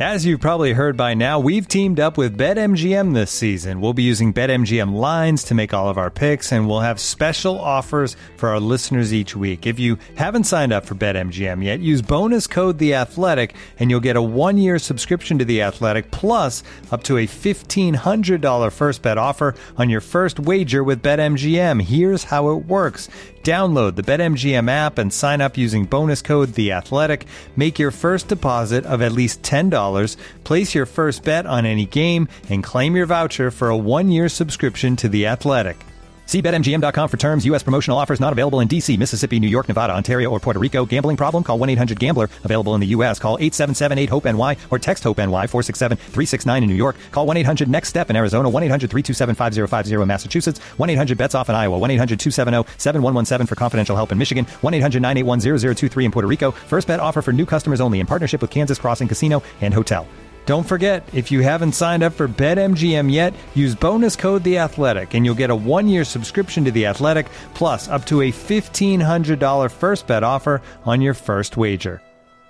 As you've probably heard by now, we've teamed up with BetMGM this season. We'll be using BetMGM lines to make all of our picks, and we'll have special offers for our listeners each week. If you haven't signed up for BetMGM yet, use bonus code The Athletic, and you'll get a 1-year subscription to The Athletic, plus up to a $1,500 first bet offer on your first wager with BetMGM. Here's how it works. Download the BetMGM app and sign up using bonus code The Athletic. Make your first deposit of at least $10. Place your first bet on any game and claim your voucher for a 1-year subscription to The Athletic. See BetMGM.com for terms. U.S. promotional offers not available in D.C., Mississippi, New York, Nevada, Ontario, or Puerto Rico. Gambling problem? Call 1-800-GAMBLER. Available in the U.S. Call 877-8-HOPE-NY or text HOPE-NY 467-369 in New York. Call 1-800-NEXT-STEP in Arizona. 1-800-327-5050 in Massachusetts. 1-800-BETS-OFF in Iowa. 1-800-270-7117 for confidential help in Michigan. 1-800-981-0023 in Puerto Rico. First bet offer for new customers only in partnership with Kansas Crossing Casino and Hotel. Don't forget, if you haven't signed up for BetMGM yet, use bonus code The Athletic, and you'll get a 1-year subscription to The Athletic, plus up to a $1,500 first bet offer on your first wager.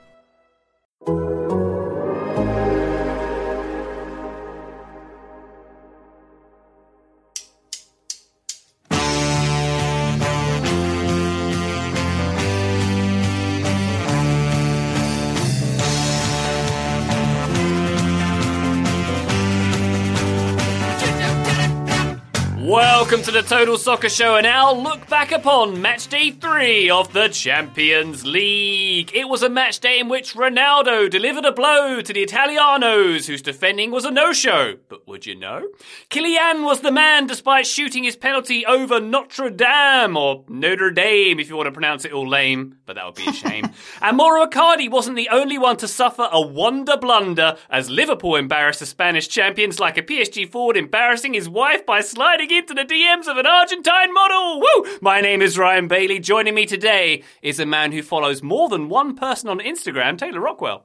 Welcome to the Total Soccer Show, and our look back upon match day 3 of the Champions League. It was a match day in which Ronaldo delivered a blow to the Italianos, whose defending was a no-show. But would you know? Kylian was the man despite shooting his penalty over Notre Dame, or Notre Dame if you want to pronounce it all lame, but that would be a shame. And Mauro Icardi wasn't the only one to suffer a wonder blunder as Liverpool embarrassed the Spanish champions like a PSG forward embarrassing his wife by sliding into the DMs of an Argentine model. Woo! My name is Ryan Bailey. Joining me today is a man who follows more than one person on Instagram, Taylor Rockwell.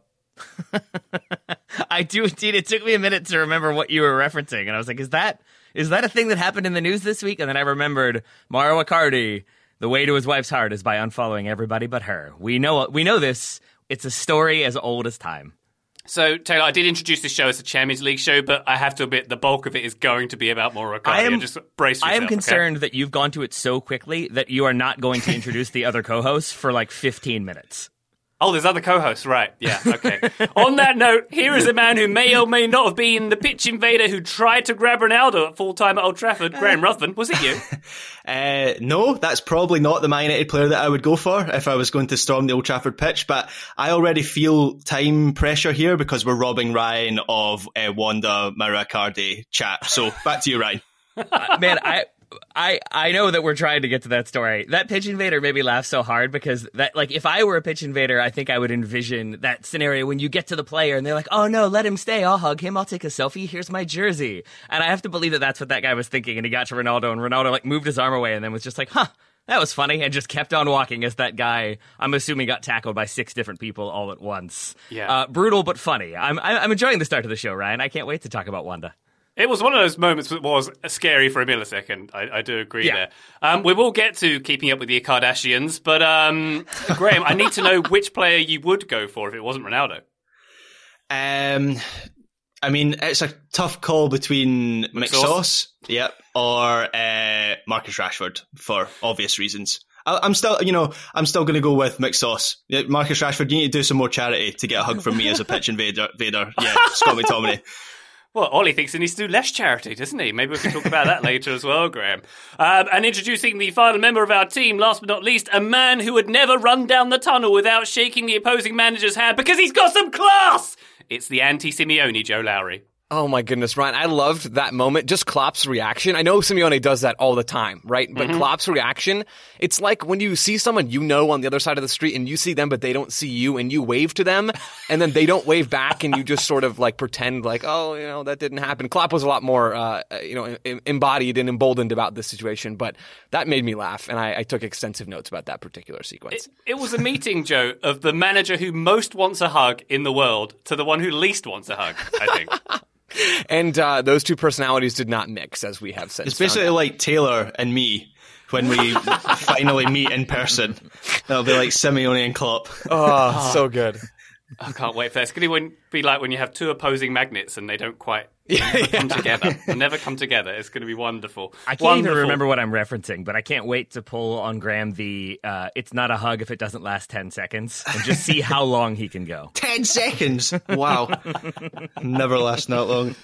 I do indeed. It took me a minute to remember what you were referencing, and I was like, is that a thing that happened in the news this week? And then I remembered Mauro Icardi, the way to his wife's heart is by unfollowing everybody but her. We know this. It's a story as old as time. So, Taylor, I did introduce this show as a Champions League show, but I have to admit the bulk of it is going to be about Mauro Icardi. Just brace yourself. I am concerned that you've gone to it so quickly that you are not going to introduce the other co-hosts for like 15 minutes. Oh, there's other co-hosts, right. Yeah, okay. On that note, here is a man who may or may not have been the pitch invader who tried to grab Ronaldo at full time at Old Trafford. Graham Ruthven, was it you? No, that's probably not the Man United player that I would go for if I was going to storm the Old Trafford pitch, but I already feel time pressure here because we're robbing Ryan of Wanda Mauro Icardi chat. So back to you, Ryan. Man, I know that we're trying to get to that story. That pitch invader made me laugh so hard because that, like, if I were a pitch invader, I think I would envision that scenario when you get to the player and they're like, oh no, let him stay. I'll hug him. I'll take a selfie. Here's my jersey. And I have to believe that that's what that guy was thinking. And he got to Ronaldo and Ronaldo like moved his arm away and then was just like, huh, that was funny. And just kept on walking as that guy, I'm assuming, got tackled by 6 different people all at once. Yeah. Brutal, but funny. I'm enjoying the start of the show, Ryan. I can't wait to talk about Wanda. It was one of those moments that was scary for a millisecond. I do agree there. We will get to keeping up with the Kardashians, but Graham, I need to know which player you would go for if it wasn't Ronaldo. I mean, it's a tough call between McSauce, or Marcus Rashford for obvious reasons. I'm still going to go with McSauce. Marcus Rashford, you need to do some more charity to get a hug from me as a pitch invader. Yeah, Scott McTominay. Well, Ollie thinks he needs to do less charity, doesn't he? Maybe we can talk about that later as well, Graham. And introducing the final member of our team, last but not least, a man who would never run down the tunnel without shaking the opposing manager's hand because he's got some class! It's the anti-Simeone Joe Lowry. Oh my goodness, Ryan. I loved that moment. Just Klopp's reaction. I know Simeone does that all the time, right? But Klopp's reaction, it's like when you see someone you know on the other side of the street and you see them but they don't see you and you wave to them and then they don't wave back and you just sort of like pretend like, oh, that didn't happen. Klopp was a lot more, embodied and emboldened about this situation, but that made me laugh and I took extensive notes about that particular sequence. It was a meeting, Joe, of the manager who most wants a hug in the world to the one who least wants a hug, I think. And those two personalities did not mix, as we have said. It's basically like Taylor and me when we finally meet in person. It'll be like Simeone and Klopp. Oh, so good. I can't wait for that. It's going to be like when you have two opposing magnets and they don't quite come together. They never come together. It's going to be wonderful. I can't even remember what I'm referencing, but I can't wait to pull on Graham the it's not a hug if it doesn't last 10 seconds and just see how long he can go. 10 seconds? Wow. Never last that long.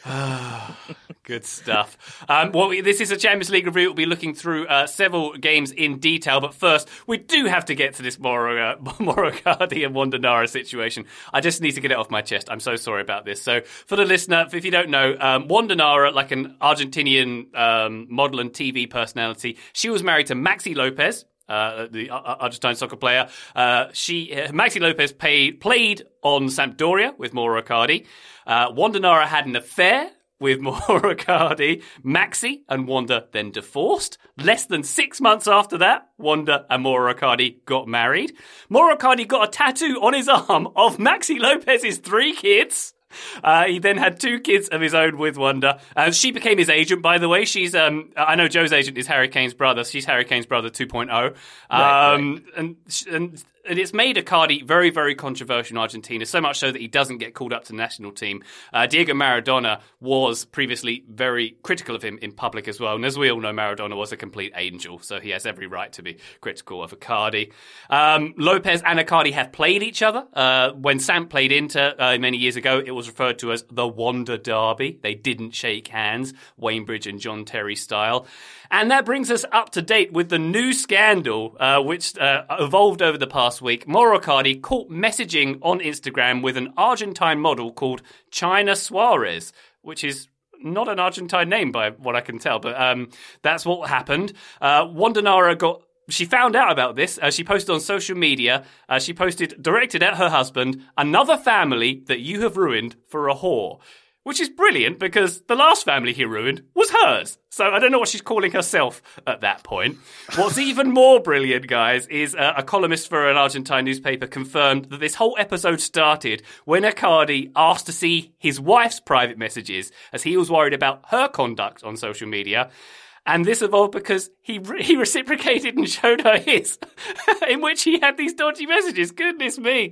Good stuff. This is a Champions League review. We'll be looking through several games in detail, but first, we do have to get to this Mauro Icardi and Wanda Nara situation. I just need to get it off my chest. I'm so sorry about this. So, for the listener, if you don't know, Wanda Nara, like an Argentinian model and TV personality, she was married to Maxi Lopez, the Argentine soccer player. Maxi Lopez played on Sampdoria with Mauro Icardi. Wanda Nara had an affair with Mauro Icardi. Maxi and Wanda then divorced. Less than 6 months after that, Wanda and Mauro Icardi got married. Mauro Icardi got a tattoo on his arm of Maxi Lopez's 3 kids. He then had 2 kids of his own with Wanda. She became his agent, by the way. She's, I know Joe's agent is Harry Kane's brother. She's Harry Kane's brother 2.0. Right. And it's made Icardi very, very controversial in Argentina, so much so that he doesn't get called up to the national team. Diego Maradona was previously very critical of him in public as well. And as we all know, Maradona was a complete angel, so he has every right to be critical of Icardi. Lopez and Icardi have played each other. When Samp played Inter many years ago, it was referred to as the Wanda Derby. They didn't shake hands, Wainbridge and John Terry style. And that brings us up to date with the new scandal, which evolved over the past week. Mauro Icardi caught messaging on Instagram with an Argentine model called China Suarez, which is not an Argentine name by what I can tell, but that's what happened. Wanda Nara she found out about this. She posted on social media. She posted, directed at her husband, "Another family that you have ruined for a whore." Which is brilliant because the last family he ruined was hers. So I don't know what she's calling herself at that point. What's even more brilliant, guys, is a columnist for an Argentine newspaper confirmed that this whole episode started when Icardi asked to see his wife's private messages as he was worried about her conduct on social media. And this evolved because he reciprocated and showed her his, in which he had these dodgy messages. Goodness me.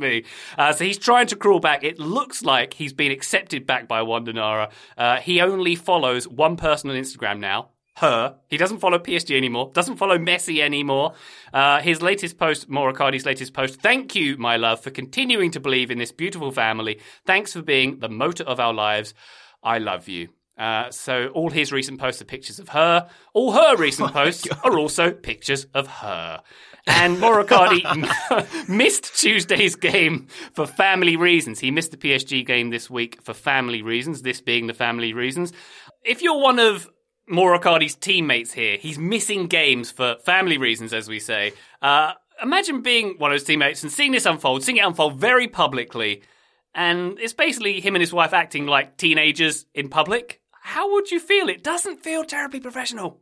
So he's trying to crawl back. It looks like he's been accepted back by Wanda Nara. He only follows one person on Instagram now, her. He doesn't follow PSG anymore, doesn't follow Messi anymore. His latest post, Mauro Icardi's latest post, "Thank you, my love, for continuing to believe in this beautiful family. Thanks for being the motor of our lives. I love you." So all his recent posts are pictures of her. All her recent posts are also pictures of her. And Mauro Icardi missed Tuesday's game for family reasons. He missed the PSG game this week for family reasons, this being the family reasons. If you're one of Mauro Icardi's teammates here, he's missing games for family reasons, as we say. Imagine being one of his teammates and seeing it unfold very publicly. And it's basically him and his wife acting like teenagers in public. How would you feel? It doesn't feel terribly professional.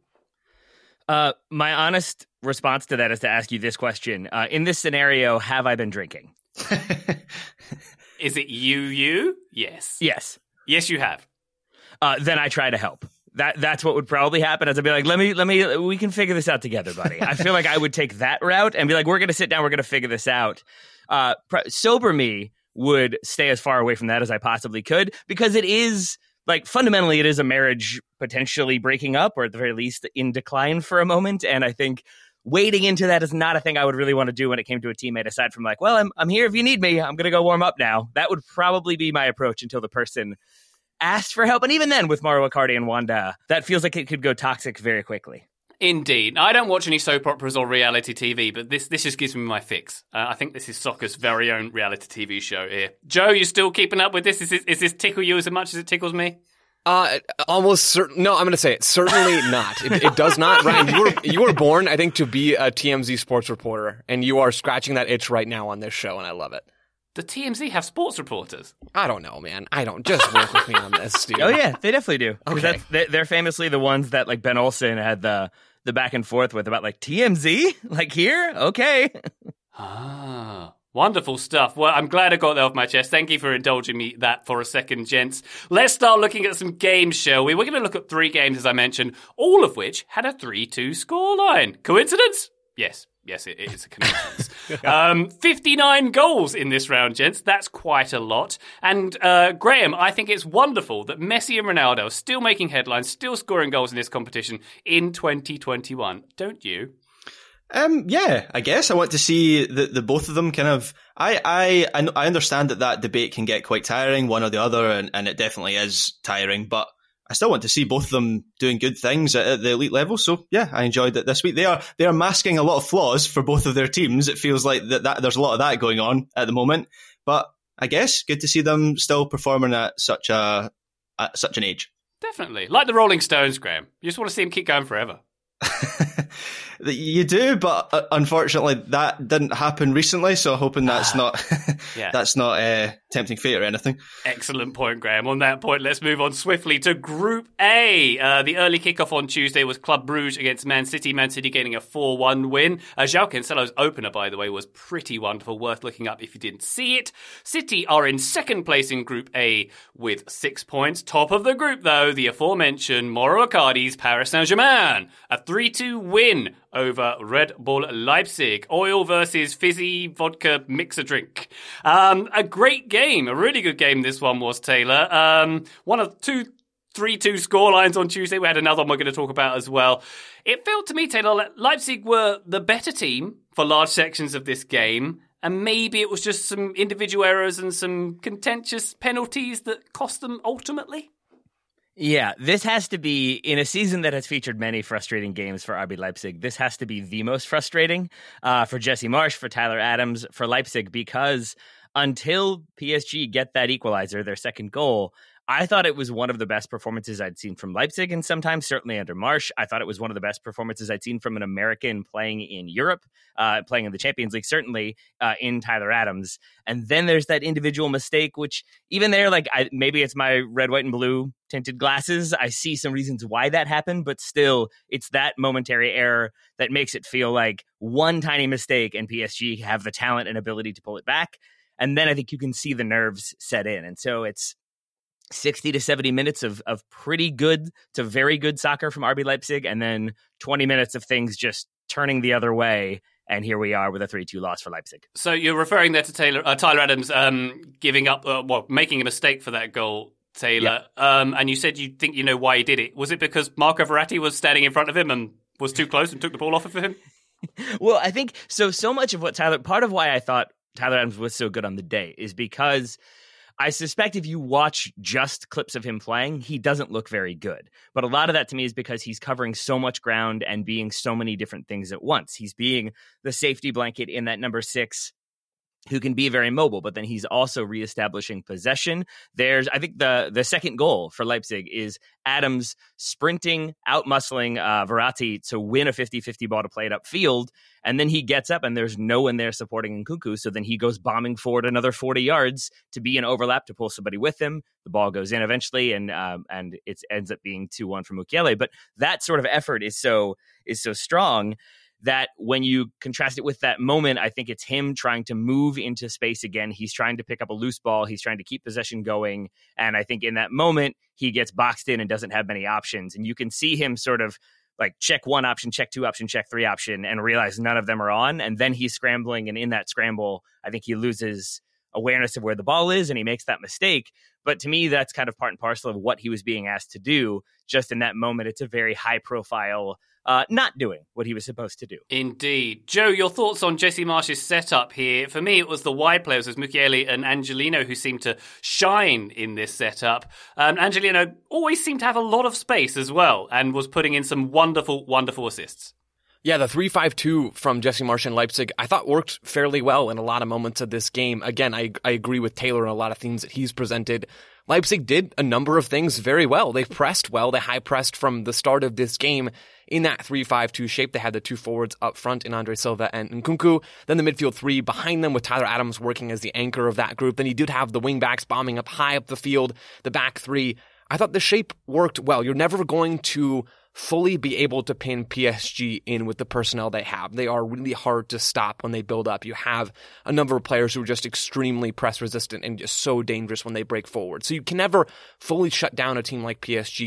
My honest response to that is to ask you this question. In this scenario, have I been drinking? Is it you? Yes. Yes. Yes, you have. Then I try to help. That's what would probably happen. As I'd be like, let me, we can figure this out together, buddy. I feel like I would take that route and be like, we're going to sit down, we're going to figure this out. Sober me would stay as far away from that as I possibly could, because it is, like, fundamentally, it is a marriage potentially breaking up, or at the very least in decline for a moment. And I think wading into that is not a thing I would really want to do when it came to a teammate, aside from like, well, I'm here if you need me. I'm going to go warm up now. That would probably be my approach until the person asked for help. And even then, with Mauro Icardi and Wanda, that feels like it could go toxic very quickly. Indeed. I don't watch any soap operas or reality TV, but this just gives me my fix. I think this is soccer's very own reality TV show here. Joe, you still keeping up with this? Is this tickle you as much as it tickles me? Almost certain. No, I'm going to say it. Certainly not. It does not. Ryan, you were born, I think, to be a TMZ sports reporter, and you are scratching that itch right now on this show, and I love it. The TMZ have sports reporters? I don't know, man. I don't. Just work with me on this, dude. Oh, yeah. They definitely do. Okay. They're famously the ones that, like, Ben Olsen had the back and forth with about, like, TMZ? Like, here? Okay. Wonderful stuff. Well, I'm glad I got that off my chest. Thank you for indulging me that for a second, gents. Let's start looking at some games, shall we? We're going to look at 3 games, as I mentioned, all of which had a 3-2 scoreline. Coincidence? Yes. Yes, it is a coincidence. 59 goals in this round, gents. That's quite a lot. And Graham, I think it's wonderful that Messi and Ronaldo are still making headlines, still scoring goals in this competition in 2021. Don't you? Yeah, I guess I want to see the both of them kind of. I understand that debate can get quite tiring, one or the other, and it definitely is tiring. But I still want to see both of them doing good things at the elite level. So yeah, I enjoyed it this week. They are masking a lot of flaws for both of their teams. It feels like that there's a lot of that going on at the moment. But I guess good to see them still performing at such an age. Definitely, like the Rolling Stones, Graham. You just want to see them keep going forever. You do, but unfortunately that didn't happen recently, so hoping that's not that's not tempting fate or anything. Excellent point, Graham. On that point, let's move on swiftly to Group A. The early kickoff on Tuesday was Club Brugge against Man City. Man City getting a 4-1 win. João Cancelo's opener, by the way, was pretty wonderful, worth looking up if you didn't see it. City are in second place in Group A with 6 points. Top of the group, though, the aforementioned Mauro Icardi's Paris Saint-Germain. A 3-2 win over Red Bull Leipzig. Oil versus fizzy vodka mixer drink. A great game, a really good game this one was, Taylor. One of 3-2 scorelines on Tuesday. We had another one we're going to talk about as well. It felt to me, Taylor, Leipzig were the better team for large sections of this game. And maybe it was just some individual errors and some contentious penalties that cost them ultimately. Yeah, this has to be, in a season that has featured many frustrating games for RB Leipzig, this has to be the most frustrating for Jesse Marsch, for Tyler Adams, for Leipzig, because until PSG get that equalizer, their second goal, I thought it was one of the best performances I'd seen from Leipzig, and sometimes certainly under Marsch. I thought it was one of the best performances I'd seen from an American playing in Europe, playing in the Champions League, certainly in Tyler Adams. And then there's that individual mistake, which even there, maybe it's my red, white, and blue tinted glasses. I see some reasons why that happened, but still, it's that momentary error that makes it feel like one tiny mistake and PSG have the talent and ability to pull it back. And then I think you can see the nerves set in. And so it's 60 to 70 minutes of pretty good to very good soccer from RB Leipzig, and then 20 minutes of things just turning the other way. And here we are with a 3-2 loss for Leipzig. So you're referring there to Tyler Adams giving up, making a mistake for that goal, Taylor. Yeah. And you said you think you know why he did it. Was it because Marco Verratti was standing in front of him and was too close and took the ball off of him? Well, I think so much of what part of why I thought Tyler Adams was so good on the day is because I suspect if you watch just clips of him playing, he doesn't look very good. But a lot of that to me is because he's covering so much ground and being so many different things at once. He's being the safety blanket in that number 6 who can be very mobile, but then he's also reestablishing possession. I think the second goal for Leipzig is Adams sprinting, out-muscling Verratti to win a 50-50 ball to play it upfield, and then he gets up and there's no one there supporting Nkunku, so then he goes bombing forward another 40 yards to be an overlap to pull somebody with him. The ball goes in eventually, and it ends up being 2-1 for Mukiele. But that sort of effort is so strong that when you contrast it with that moment, I think it's him trying to move into space again. He's trying to pick up a loose ball. He's trying to keep possession going. And I think in that moment, he gets boxed in and doesn't have many options. And you can see him sort of like check 1 option, check 2 option, check 3 option, and realize none of them are on. And then he's scrambling. And in that scramble, I think he loses awareness of where the ball is and he makes that mistake. But to me, that's kind of part and parcel of what he was being asked to do. Just in that moment, it's a very high profile not doing what he was supposed to do. Indeed. Joe, your thoughts on Jesse Marsch's setup here? For me, it was the wide players, as Mukiele and Angelino, who seemed to shine in this setup. Angelino always seemed to have a lot of space as well and was putting in some wonderful, wonderful assists. Yeah, the 3-5-2 from Jesse Marsch and Leipzig, I thought worked fairly well in a lot of moments of this game. Again, I agree with Taylor on a lot of themes that he's presented. Leipzig did a number of things very well. They pressed well. They high pressed from the start of this game in that 3-5-2 shape. They had the 2 forwards up front in Andre Silva and Nkunku. Then the midfield 3 behind them with Tyler Adams working as the anchor of that group. Then you did have the wingbacks bombing up high up the field, the back 3. I thought the shape worked well. You're never going to fully be able to pin PSG in with the personnel they have. They are really hard to stop when they build up. You have a number of players who are just extremely press resistant and just so dangerous when they break forward. So you can never fully shut down a team like PSG.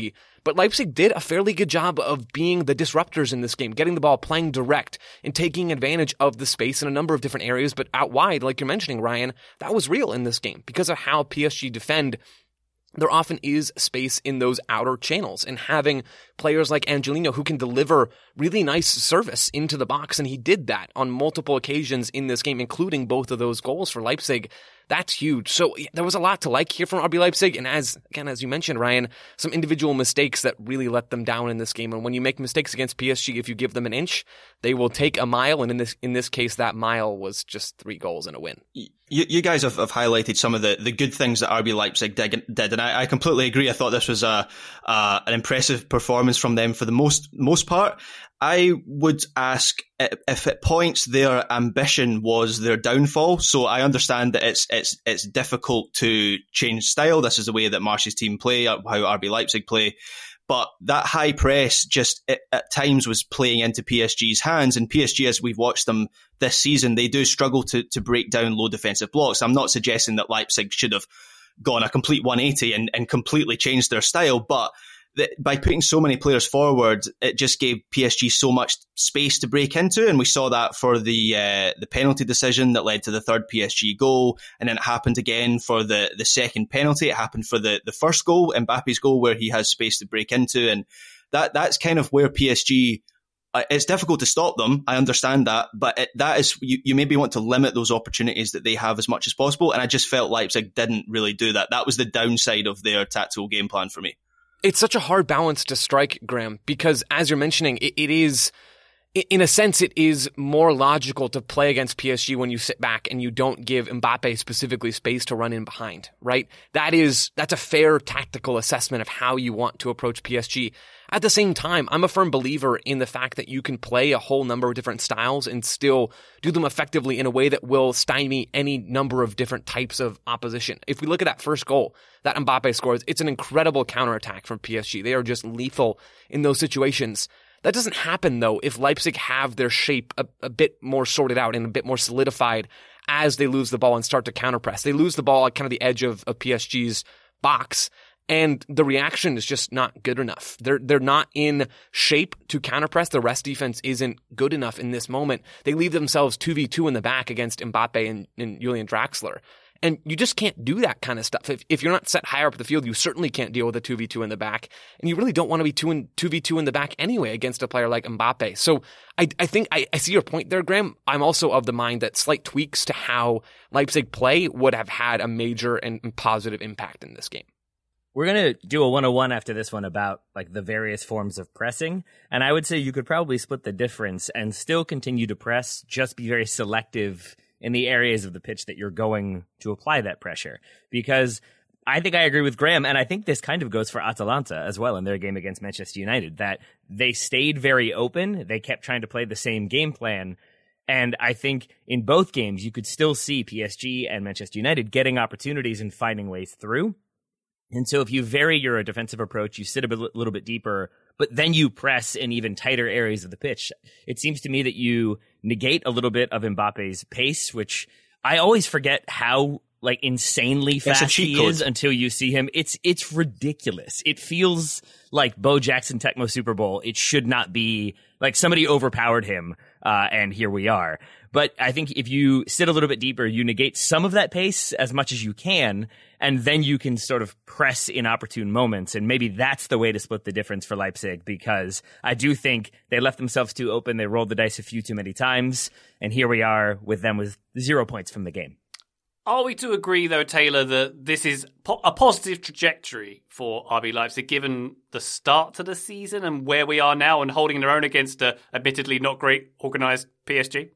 But Leipzig did a fairly good job of being the disruptors in this game, getting the ball, playing direct, and taking advantage of the space in a number of different areas. But out wide, like you're mentioning, Ryan, that was real in this game because of how PSG defend. There often is space in those outer channels, and having players like Angelino who can deliver really nice service into the box, and he did that on multiple occasions in this game, including both of those goals for Leipzig. That's huge. So there was a lot to like here from RB Leipzig, and as you mentioned, Ryan, some individual mistakes that really let them down in this game. And when you make mistakes against PSG, if you give them an inch, they will take a mile, and in this case, that mile was just 3 goals and a win. You guys have highlighted some of the good things that RB Leipzig did, and I completely agree. I thought this was an impressive performance from them for the most part. I would ask if at points their ambition was their downfall. So I understand that it's difficult to change style. This is the way that Marsch's team play, how RB Leipzig play. But that high press just at times was playing into PSG's hands. And PSG, as we've watched them this season, they do struggle to break down low defensive blocks. I'm not suggesting that Leipzig should have gone a complete 180 and completely changed their style, but by putting so many players forward, it just gave PSG so much space to break into, and we saw that for the penalty decision that led to the third PSG goal, and then it happened again for the second penalty. It happened for the first goal, Mbappe's goal, where he has space to break into, and that's kind of where PSG. It's difficult to stop them. I understand that, but that is you maybe want to limit those opportunities that they have as much as possible, and I just felt Leipzig didn't really do that. That was the downside of their tactical game plan for me. It's such a hard balance to strike, Graham, because as you're mentioning, it is, in a sense, it is more logical to play against PSG when you sit back and you don't give Mbappe specifically space to run in behind, right? That's a fair tactical assessment of how you want to approach PSG. At the same time, I'm a firm believer in the fact that you can play a whole number of different styles and still do them effectively in a way that will stymie any number of different types of opposition. If we look at that first goal that Mbappe scores, it's an incredible counterattack from PSG. They are just lethal in those situations. That doesn't happen, though, if Leipzig have their shape a bit more sorted out and a bit more solidified as they lose the ball and start to counterpress. They lose the ball at kind of the edge of PSG's box, and the reaction is just not good enough. They're not in shape to counterpress. The rest defense isn't good enough in this moment. They leave themselves 2v2 in the back against Mbappe and Julian Draxler. And you just can't do that kind of stuff. If you're not set higher up the field, you certainly can't deal with a 2v2 in the back. And you really don't want to be 2v2 in the back anyway against a player like Mbappe. So I think I see your point there, Graham. I'm also of the mind that slight tweaks to how Leipzig play would have had a major and positive impact in this game. We're going to do a 101 after this one about like the various forms of pressing. And I would say you could probably split the difference and still continue to press, just be very selective in the areas of the pitch that you're going to apply that pressure. Because I think I agree with Graham, and I think this kind of goes for Atalanta as well in their game against Manchester United, that they stayed very open. They kept trying to play the same game plan. And I think in both games, you could still see PSG and Manchester United getting opportunities and finding ways through. And so if you vary your defensive approach, you sit a little bit deeper, but then you press in even tighter areas of the pitch. It seems to me that you negate a little bit of Mbappe's pace, which I always forget how like insanely fast he is until you see him. It's ridiculous. It feels like Bo Jackson Tecmo Super Bowl. It should not be. Like somebody overpowered him, and here we are. But I think if you sit a little bit deeper, you negate some of that pace as much as you can, and then you can sort of press in opportune moments. And maybe that's the way to split the difference for Leipzig, because I do think they left themselves too open. They rolled the dice a few too many times, and here we are with them with 0 points from the game. Are we to agree, though, Taylor, that this is a positive trajectory for RB Leipzig, given the start to the season and where we are now and holding their own against a admittedly not great organised PSG?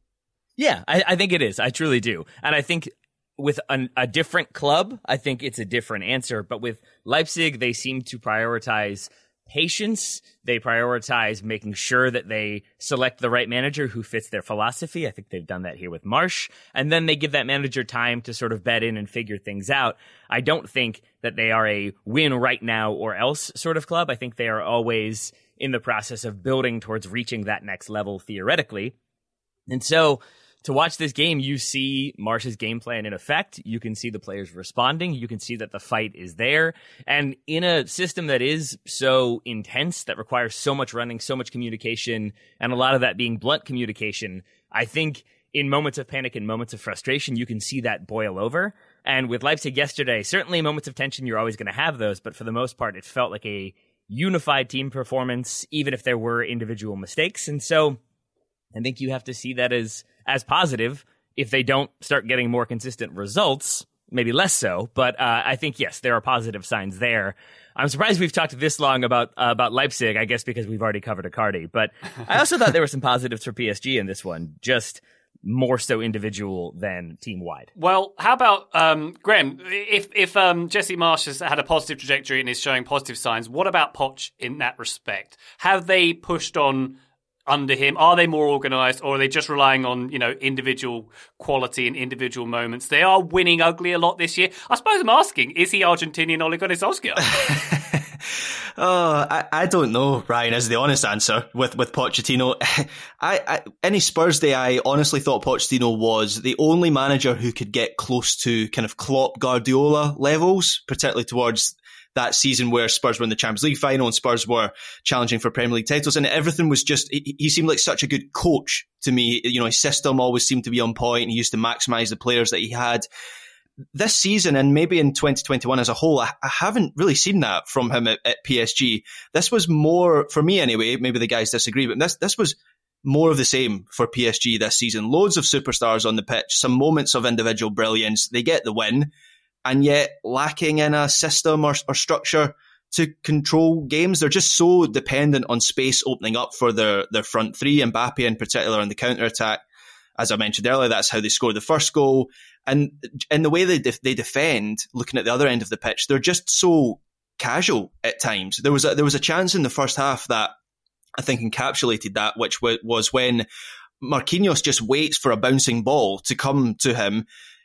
Yeah, I think it is. I truly do. And I think with a different club, I think it's a different answer. But with Leipzig, they seem to prioritize patience. They prioritize making sure that they select the right manager who fits their philosophy. I think they've done that here with Marsch. And then they give that manager time to sort of bed in and figure things out. I don't think that they are a win right now or else sort of club. I think they are always in the process of building towards reaching that next level theoretically. And so to watch this game, you see Marsch's game plan in effect. You can see the players responding. You can see that the fight is there. And in a system that is so intense, that requires so much running, so much communication, and a lot of that being blunt communication, I think in moments of panic and moments of frustration, you can see that boil over. And with Leipzig yesterday, certainly moments of tension, you're always going to have those. But for the most part, it felt like a unified team performance, even if there were individual mistakes. And so I think you have to see that as positive. If they don't start getting more consistent results, maybe less so. But I think, yes, there are positive signs there. I'm surprised we've talked this long about Leipzig, I guess because we've already covered Icardi. But I also thought there were some positives for PSG in this one, just more so individual than team-wide. Well, how about, Graham, if Jesse Marsch has had a positive trajectory and is showing positive signs, what about Poch in that respect? Have they pushed on under him? Are they more organised, or are they just relying on, individual quality and individual moments? They are winning ugly a lot this year. I suppose I'm asking, is he Argentinian Ole Gunnar Solskjaer? I don't know, Ryan, is the honest answer with Pochettino. Any Spurs day, I honestly thought Pochettino was the only manager who could get close to kind of Klopp Guardiola levels, particularly towards that season where Spurs were in the Champions League final and Spurs were challenging for Premier League titles, and everything was just, he seemed like such a good coach to me. His system always seemed to be on point, and he used to maximise the players that he had. This season, and maybe in 2021 as a whole, I haven't really seen that from him at PSG. This was more, for me anyway, maybe the guys disagree, but this was more of the same for PSG this season. Loads of superstars on the pitch, some moments of individual brilliance. They get the win, and yet lacking in a system or structure to control games. They're just so dependent on space opening up for their front three, Mbappe in particular on the counter-attack. As I mentioned earlier, that's how they scored the first goal. And in the way they defend, looking at the other end of the pitch, they're just so casual at times. There was a chance in the first half that I think encapsulated that, which was when Marquinhos just waits for a bouncing ball to come to him.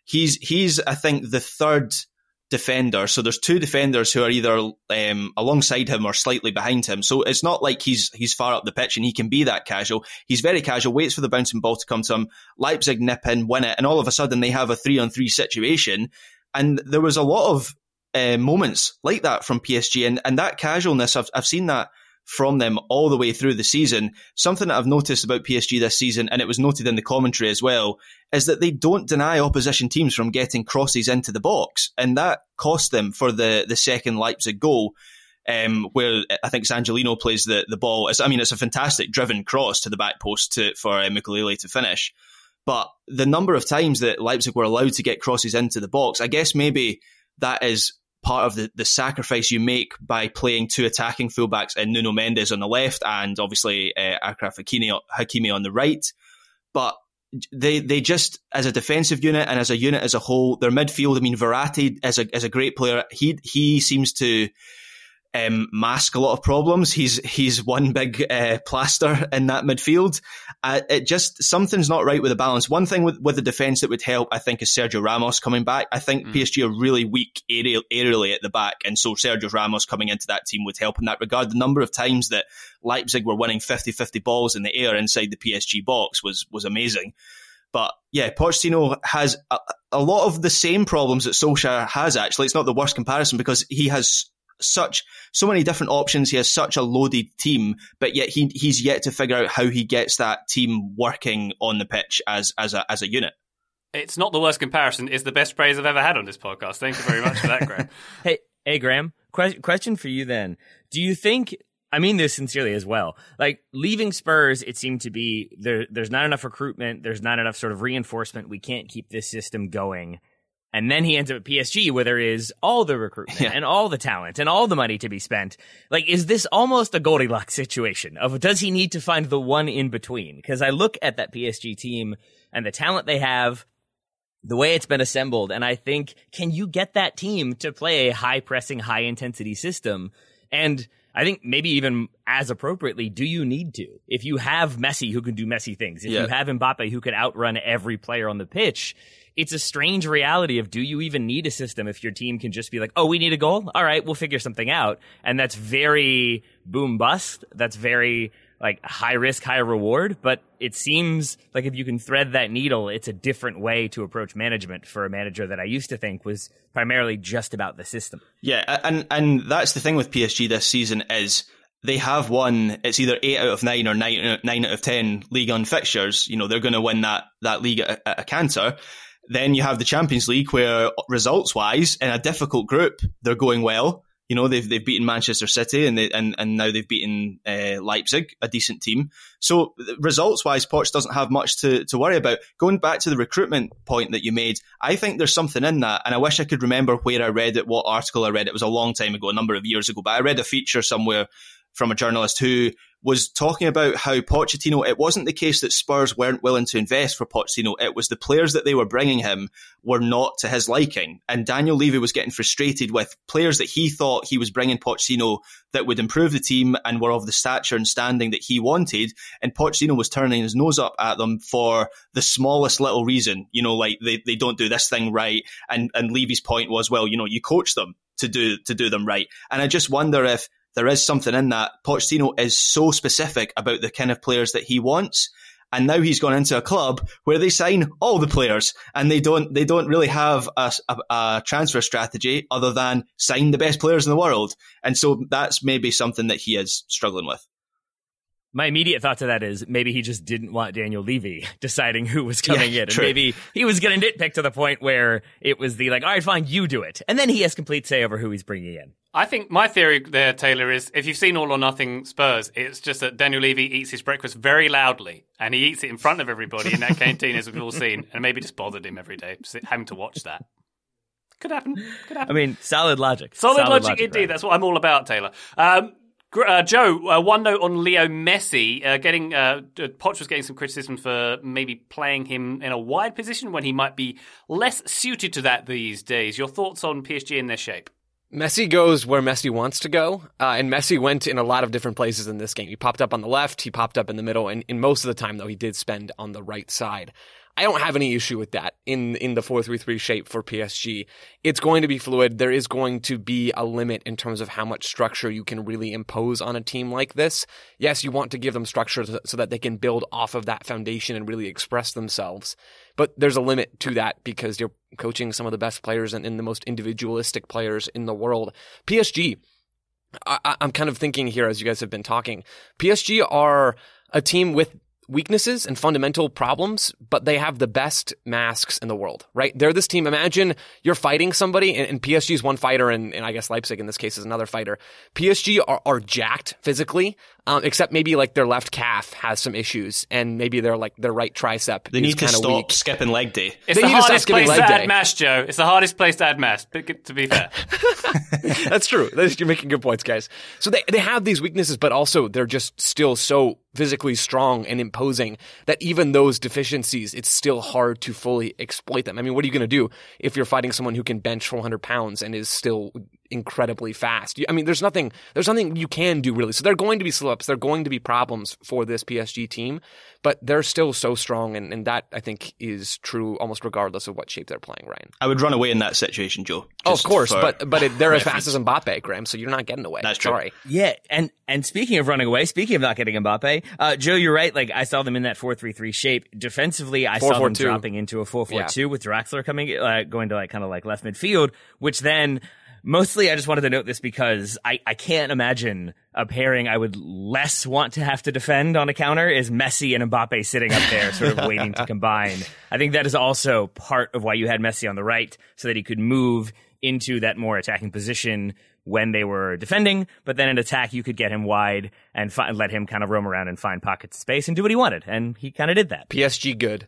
He's I think the third defender. So there's two defenders who are either alongside him or slightly behind him. So it's not like he's far up the pitch and he can be that casual. He's very casual, waits for the bouncing ball to come to him. Leipzig nip in, win it, and all of a sudden they have a 3-on-3 situation. And there was a lot of moments like that from PSG, and that casualness, I've seen that from them all the way through the season. Something that I've noticed about PSG this season, and it was noted in the commentary as well, is that they don't deny opposition teams from getting crosses into the box, and that cost them for the second Leipzig goal, where I think Zangelino plays the ball. It's a fantastic driven cross to the back post for Mukulele to finish. But the number of times that Leipzig were allowed to get crosses into the box, I guess maybe that is part of the sacrifice you make by playing two attacking fullbacks and Nuno Mendes on the left and obviously Achraf Hakimi on the right. But they just, as a defensive unit and as a unit as a whole, their midfield, Verratti is a great player. He seems to mask a lot of problems. He's one big plaster in that midfield. It just, something's not right with the balance. One thing with the defence that would help, I think, is Sergio Ramos coming back. I think PSG are really weak aerially at the back, and so Sergio Ramos coming into that team would help in that regard. The number of times that Leipzig were winning 50-50 balls in the air inside the PSG box was amazing. But yeah, Pochettino has a lot of the same problems that Solskjaer has, actually. It's not the worst comparison because he has so many different options. He has such a loaded team, but yet he's yet to figure out how he gets that team working on the pitch as a unit. It's not the worst comparison. It's the best praise I've ever had on this podcast. Thank you very much for that, Graham. Hey, Graham. Question for you then. Do you think, I mean this sincerely as well, like leaving Spurs, it seemed to be there's not enough recruitment, there's not enough sort of reinforcement. We can't keep this system going. And then he ends up at PSG where there is all the recruitment and all the talent and all the money to be spent. Like, is this almost a Goldilocks situation of does he need to find the one in between? Because I look at that PSG team and the talent they have, the way it's been assembled, and I think, can you get that team to play a high-pressing, high-intensity system? And I think maybe even as appropriately, do you need to? If you have Messi who can do Messi things, if you have Mbappe who could outrun every player on the pitch, it's a strange reality of, do you even need a system if your team can just be like, oh, we need a goal? All right, we'll figure something out. And that's very boom bust. That's very like high risk, high reward, but it seems like if you can thread that needle, it's a different way to approach management for a manager that I used to think was primarily just about the system. Yeah, and that's the thing with PSG this season is they have won, it's either 8 out of 9 or 9 out of 10 Ligue 1 fixtures. You know, they're going to win that league at a canter. Then you have the Champions League where results-wise, in a difficult group, they're going well. You know, they've beaten Manchester City and now they've beaten Leipzig, a decent team. So results-wise, Poch doesn't have much to worry about. Going back to the recruitment point that you made, I think there's something in that, and I wish I could remember where I read it, what article I read. It was a long time ago, a number of years ago, but I read a feature somewhere from a journalist who was talking about how Pochettino, it wasn't the case that Spurs weren't willing to invest for Pochettino, it was the players that they were bringing him were not to his liking. And Daniel Levy was getting frustrated with players that he thought he was bringing Pochettino that would improve the team and were of the stature and standing that he wanted. And Pochettino was turning his nose up at them for the smallest little reason. You know, like they don't do this thing right. And Levy's point was, well, you know, you coach them to do them right. And I just wonder if there is something in that. Pochettino is so specific about the kind of players that he wants. And now he's gone into a club where they sign all the players and they don't really have a transfer strategy other than sign the best players in the world. And so that's maybe something that he is struggling with. My immediate thought to that is maybe he just didn't want Daniel Levy deciding who was coming in. And maybe he was going to nitpick to the point where it was all right, fine, you do it. And then he has complete say over who he's bringing in. I think my theory there, Taylor, is if you've seen All or Nothing Spurs, it's just that Daniel Levy eats his breakfast very loudly and he eats it in front of everybody in that canteen, as we've all seen, and maybe just bothered him every day having to watch that. Could happen. I mean, solid logic. Solid logic indeed. Right? That's what I'm all about, Taylor. Joe, one note on Leo Messi. Poch was getting some criticism for maybe playing him in a wide position when he might be less suited to that these days. Your thoughts on PSG and their shape? Messi goes where Messi wants to go, and Messi went in a lot of different places in this game. He popped up on the left, he popped up in the middle, and in most of the time, though, he did spend on the right side. I don't have any issue with that in the 4-3-3 shape for PSG. It's going to be fluid. There is going to be a limit in terms of how much structure you can really impose on a team like this. Yes, you want to give them structure so that they can build off of that foundation and really express themselves. But there's a limit to that because you're coaching some of the best players and the most individualistic players in the world. PSG, I'm kind of thinking here as you guys have been talking, PSG are a team with weaknesses and fundamental problems, but they have the best masks in the world, right? They're this team. Imagine you're fighting somebody, and PSG is one fighter, and I guess Leipzig in this case is another fighter. PSG are jacked physically, except maybe like their left calf has some issues, and maybe their right tricep. They need to stop weak. skipping leg day. It's the hardest place to add mass, Joe. It's the hardest place to add mass, to be fair. That's true. You're making good points, guys. So they have these weaknesses, but also they're just still so physically strong and imposing that even those deficiencies, it's still hard to fully exploit them. I mean, what are you going to do if you're fighting someone who can bench 400 pounds and is still incredibly fast? I mean, there's nothing you can do really. So there are going to be slip-ups. There are going to be problems for this PSG team, but they're still so strong. And that, I think, is true almost regardless of what shape they're playing, Ryan. I would run away in that situation, Joe. Oh, of course, but they're as fast as Mbappe, Graham, so you're not getting away. That's true. Sorry. Yeah, and speaking of running away, speaking of not getting Mbappe, Joe, you're right. Like, I saw them in that 4-3-3 shape. Defensively, I saw them dropping into a 4-4-2 with Draxler going to kind of left midfield, which then mostly I just wanted to note this because I can't imagine a pairing I would less want to have to defend on a counter is Messi and Mbappe sitting up there sort of waiting to combine. I think that is also part of why you had Messi on the right so that he could move into that more attacking position when they were defending, but then in attack you could get him wide and let him kind of roam around and find pockets of space and do what he wanted, and he kind of did that. PSG good.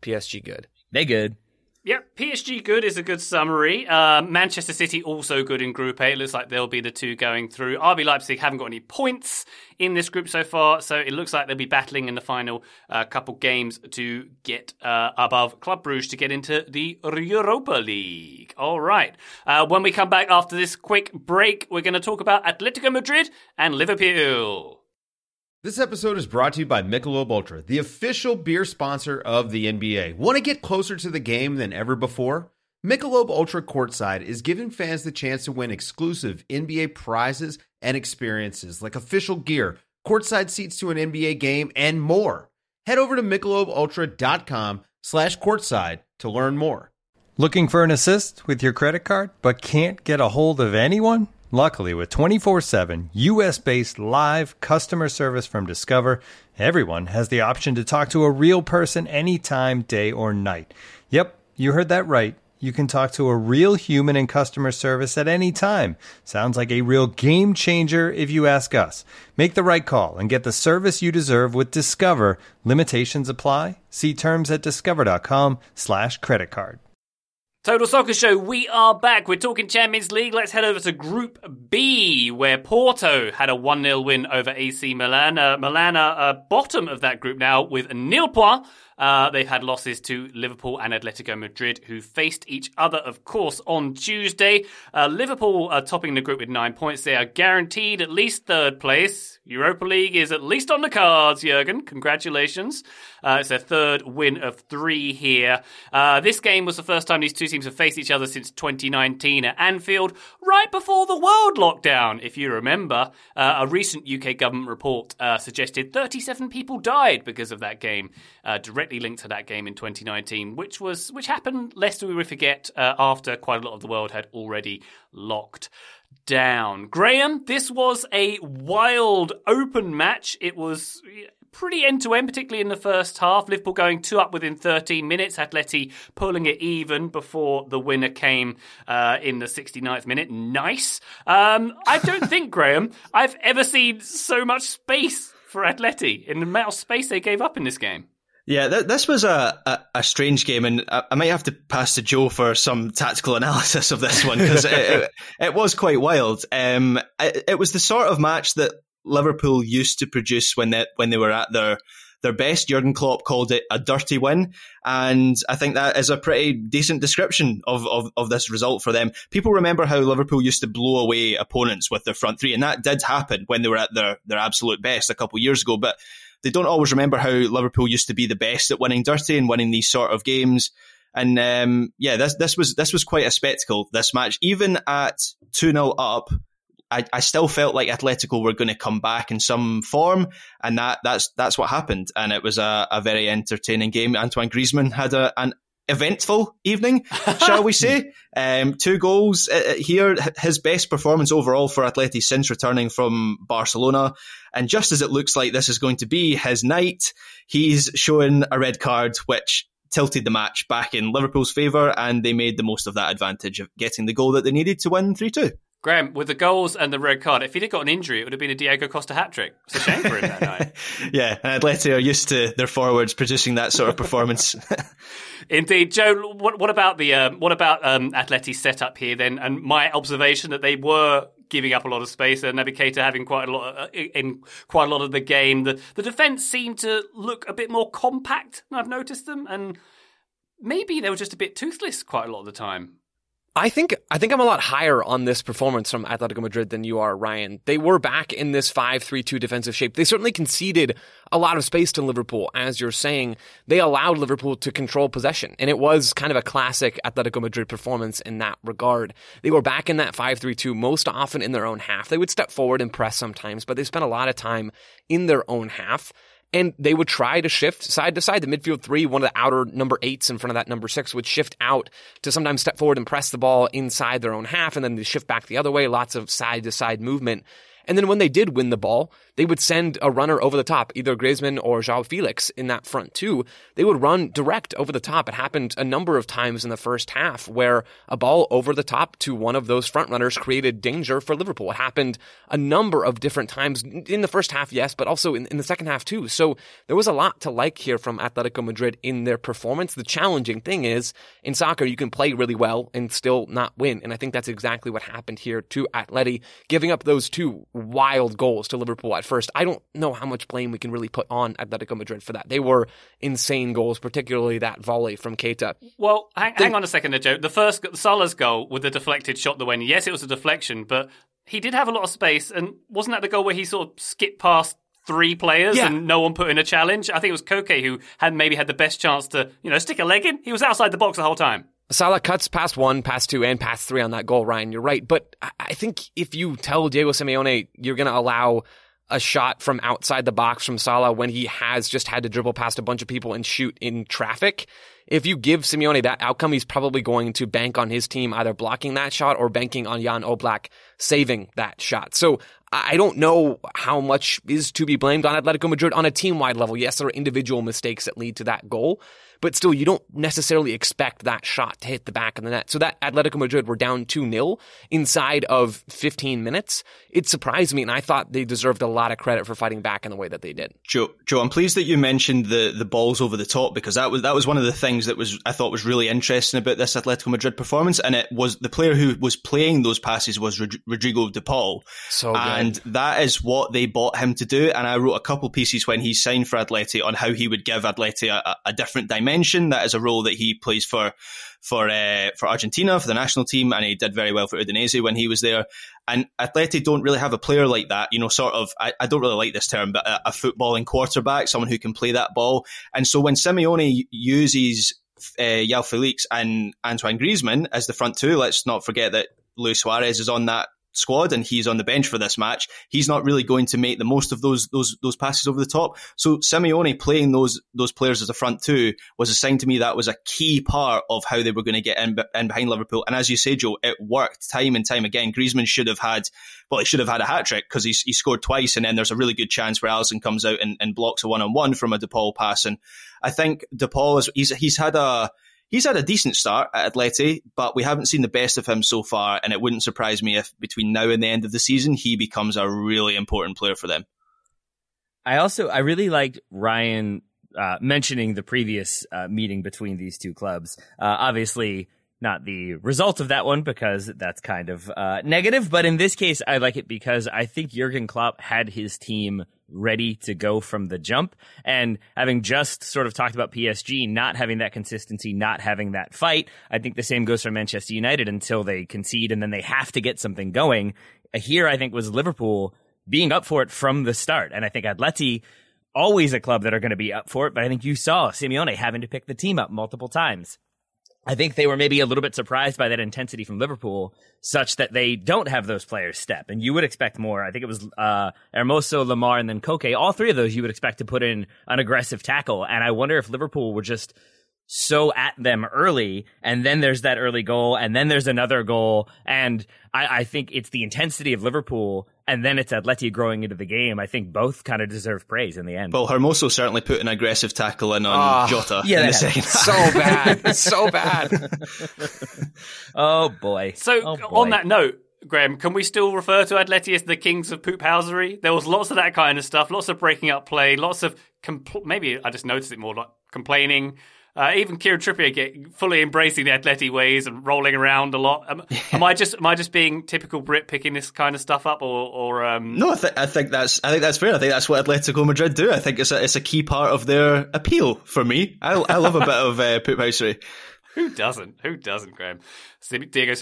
They good. Yep, PSG good is a good summary. Manchester City also good in Group A. It looks like they'll be the two going through. RB Leipzig haven't got any points in this group so far, so it looks like they'll be battling in the final couple games to get above Club Brugge to get into the Europa League. All right. When we come back after this quick break, we're going to talk about Atletico Madrid and Liverpool. This episode is brought to you by Michelob Ultra, the official beer sponsor of the NBA. Want to get closer to the game than ever before? Michelob Ultra Courtside is giving fans the chance to win exclusive NBA prizes and experiences like official gear, courtside seats to an NBA game, and more. Head over to MichelobUltra.com/courtside to learn more. Looking for an assist with your credit card, but can't get a hold of anyone? Luckily, with 24/7 US-based live customer service from Discover, everyone has the option to talk to a real person anytime, day or night. Yep, you heard that right. You can talk to a real human in customer service at any time. Sounds like a real game changer if you ask us. Make the right call and get the service you deserve with Discover. Limitations apply. See terms at discover.com/creditcard. Total Soccer Show, we are back. We're talking Champions League. Let's head over to Group B, where Porto had a 1-0 win over AC Milan. Milan are bottom of that group now with 0 points. They've had losses to Liverpool and Atletico Madrid, who faced each other, of course, on Tuesday. Liverpool are topping the group with 9 points. They are guaranteed at least third place. Europa League is at least on the cards, Jurgen. Congratulations. It's their third win of 3 here. This game was the first time these two teams have faced each other since 2019 at Anfield, right before the world lockdown. If you remember, a recent UK government report suggested 37 people died because of that game, directly linked to that game in 2019, which happened, lest we forget, after quite a lot of the world had already locked down. Graham, this was a wild open match. It was pretty end-to-end, particularly in the first half. Liverpool going 2 up within 13 minutes. Atleti pulling it even before the winner came in the 69th minute. Nice. I don't think, Graham, I've ever seen so much space for Atleti in the amount of space they gave up in this game. Yeah, this was a strange game, and I might have to pass to Joe for some tactical analysis of this one, because it was quite wild. It was the sort of match that Liverpool used to produce when they were at their best. Jurgen Klopp called it a dirty win, and I think that is a pretty decent description of this result for them. People remember how Liverpool used to blow away opponents with their front three, and that did happen when they were at their absolute best a couple of years ago, but they don't always remember how Liverpool used to be the best at winning dirty and winning these sort of games. And this was quite a spectacle, this match. Even at 2-0 up, I still felt like Atletico were going to come back in some form, and that's what happened. And it was a very entertaining game. Antoine Griezmann had an eventful evening, shall we say. 2 goals here, his best performance overall for Atleti since returning from Barcelona. And just as it looks like this is going to be his night, he's showing a red card, which tilted the match back in Liverpool's favour, and they made the most of that advantage of getting the goal that they needed to win 3-2. Graham, with the goals and the red card, if he'd have got an injury, it would have been a Diego Costa hat-trick. It's a shame for him that night. Yeah, and Atleti are used to their forwards producing that sort of performance. Indeed. Joe, what about Atleti's setup here then, and my observation that they were giving up a lot of space, and Naby Keita having quite a lot of the game. The defence seemed to look a bit more compact than I've noticed them, and maybe they were just a bit toothless quite a lot of the time. I think I'm a lot higher on this performance from Atletico Madrid than you are, Ryan. They were back in this 5-3-2 defensive shape. They certainly conceded a lot of space to Liverpool. As you're saying, they allowed Liverpool to control possession, and it was kind of a classic Atletico Madrid performance in that regard. They were back in that 5-3-2 most often in their own half. They would step forward and press sometimes, but they spent a lot of time in their own half. And they would try to shift side to side. The midfield 3, one of the outer number 8s in front of that number 6, would shift out to sometimes step forward and press the ball inside their own half, and then they shift back the other way, lots of side to side movement. And then when they did win the ball, they would send a runner over the top, either Griezmann or João Felix in that front two. They would run direct over the top. It happened a number of times in the first half where a ball over the top to one of those front runners created danger for Liverpool. It happened a number of different times in the first half, yes, but also in the second half too. So there was a lot to like here from Atletico Madrid in their performance. The challenging thing is, in soccer, you can play really well and still not win. And I think that's exactly what happened here to Atleti, giving up those 2 wild goals to Liverpool at first. I don't know how much blame we can really put on Atletico Madrid for that. They were insane goals, particularly that volley from Keita. Well, hang on a second there, Joe. The first, Salah's goal with the deflected shot that went, yes, it was a deflection, but he did have a lot of space, and wasn't that the goal where he sort of skipped past 3 players and no one put in a challenge? I think it was Koke who had the best chance to, stick a leg in. He was outside the box the whole time. Salah cuts past 1, past 2, and past 3 on that goal, Ryan. You're right. But I think if you tell Diego Simeone you're going to allow a shot from outside the box from Salah when he has just had to dribble past a bunch of people and shoot in traffic. If you give Simeone that outcome, he's probably going to bank on his team either blocking that shot or banking on Jan Oblak saving that shot. So I don't know how much is to be blamed on Atletico Madrid on a team-wide level. Yes, there are individual mistakes that lead to that goal, but still, you don't necessarily expect that shot to hit the back of the net. So that Atletico Madrid were down 2-0 inside of 15 minutes. It surprised me, and I thought they deserved a lot of credit for fighting back in the way that they did. Joe, I'm pleased that you mentioned the balls over the top, because that was one of the things that I thought was really interesting about this Atletico Madrid performance, and it was the player who was playing those passes was Rodrigo de Paul. So good. And that is what they bought him to do. And I wrote a couple pieces when he signed for Atleti on how he would give Atleti a different dimension. That is a role that he plays for Argentina, for the national team, and he did very well for Udinese when he was there. And Atleti don't really have a player like that, sort of, I don't really like this term, but a footballing quarterback, someone who can play that ball. And so when Simeone uses João Felix and Antoine Griezmann as the front two, let's not forget that Luis Suarez is on that squad and he's on the bench for this match. He's not really going to make the most of those passes over the top. So Simeone playing those players as a front two was a sign to me that was a key part of how they were going to get in behind Liverpool. And as you say, Joe, it worked time and time again. Griezmann should have had a hat-trick because he scored twice, and then there's a really good chance where Alisson comes out and blocks a one-on-one from a De Paul pass. And I think De Paul he's had a decent start at Atleti, but we haven't seen the best of him so far, and it wouldn't surprise me if between now and the end of the season, he becomes a really important player for them. I really liked Ryan mentioning the previous meeting between these two clubs. Obviously, not the result of that one, because that's kind of negative, but in this case, I like it because I think Jurgen Klopp had his team ready to go from the jump, and having just sort of talked about PSG not having that consistency, not having that fight, I think the same goes for Manchester United until they concede and then they have to get something going. Here, I think, was Liverpool being up for it from the start, and I think Atleti, always a club that are going to be up for it, but I think you saw Simeone having to pick the team up multiple times. I think they were maybe a little bit surprised by that intensity from Liverpool, such that they don't have those players step. And you would expect more. I think it was Hermoso, Lamar, and then Koke. All three of those you would expect to put in an aggressive tackle. And I wonder if Liverpool were just so at them early, and then there's that early goal, and then there's another goal. And I think it's the intensity of Liverpool, and then it's Atleti growing into the game. I think both kind of deserve praise in the end. Well, Hermoso certainly put an aggressive tackle in on Jota in the second. So bad. So bad. Oh, boy. So, on that note, Graham, can we still refer to Atleti as the kings of poophousery? There was lots of that kind of stuff, lots of breaking up play, lots of maybe I just noticed it more, like complaining. Even Kieran Trippier fully embracing the Atleti ways and rolling around a lot. Am I just being typical Brit picking this kind of stuff up, or? No, I think that's fair. I think that's what Atletico Madrid do. I think it's a key part of their appeal for me. I love a bit of poophousery. Who doesn't? Who doesn't, Graham? Diego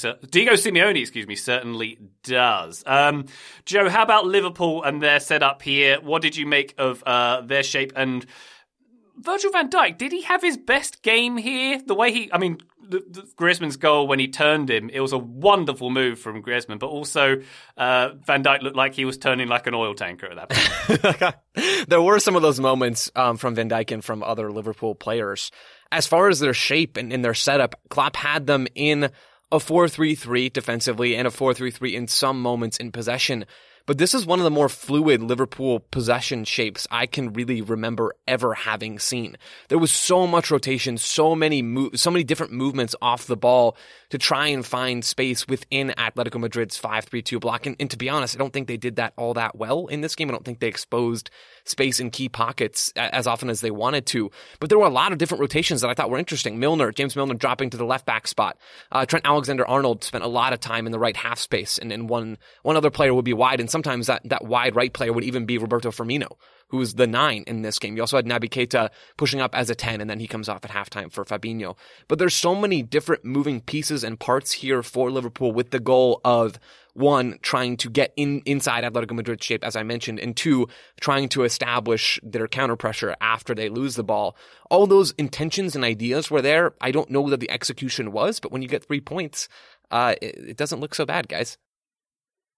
Simeone, certainly does. Joe, how about Liverpool and their setup here? What did you make of their shape? And Virgil van Dijk, did he have his best game here? The way the Griezmann's goal when he turned him, it was a wonderful move from Griezmann, but also Van Dijk looked like he was turning like an oil tanker at that point. There were some of those moments from Van Dijk and from other Liverpool players. As far as their shape and in their setup, Klopp had them in a 4-3-3 defensively and a 4-3-3 in some moments in possession. But this is one of the more fluid Liverpool possession shapes I can really remember ever having seen. There was so much rotation, so many different movements off the ball to try and find space within Atletico Madrid's 5-3-2 block. And to be honest, I don't think they did that all that well in this game. I don't think they exposed space in key pockets as often as they wanted to. But there were a lot of different rotations that I thought were interesting. James Milner dropping to the left back spot. Trent Alexander-Arnold spent a lot of time in the right half space, and one other player would be wide, and sometimes that wide right player would even be Roberto Firmino, who was the 9 in this game. You also had Naby Keita pushing up as a 10, and then he comes off at halftime for Fabinho. But there's so many different moving pieces and parts here for Liverpool, with the goal of, 1, trying to get inside Atletico Madrid's shape, as I mentioned, and 2, trying to establish their counter pressure after they lose the ball. All those intentions and ideas were there. I don't know that the execution was, but when you get 3 points, it doesn't look so bad, guys.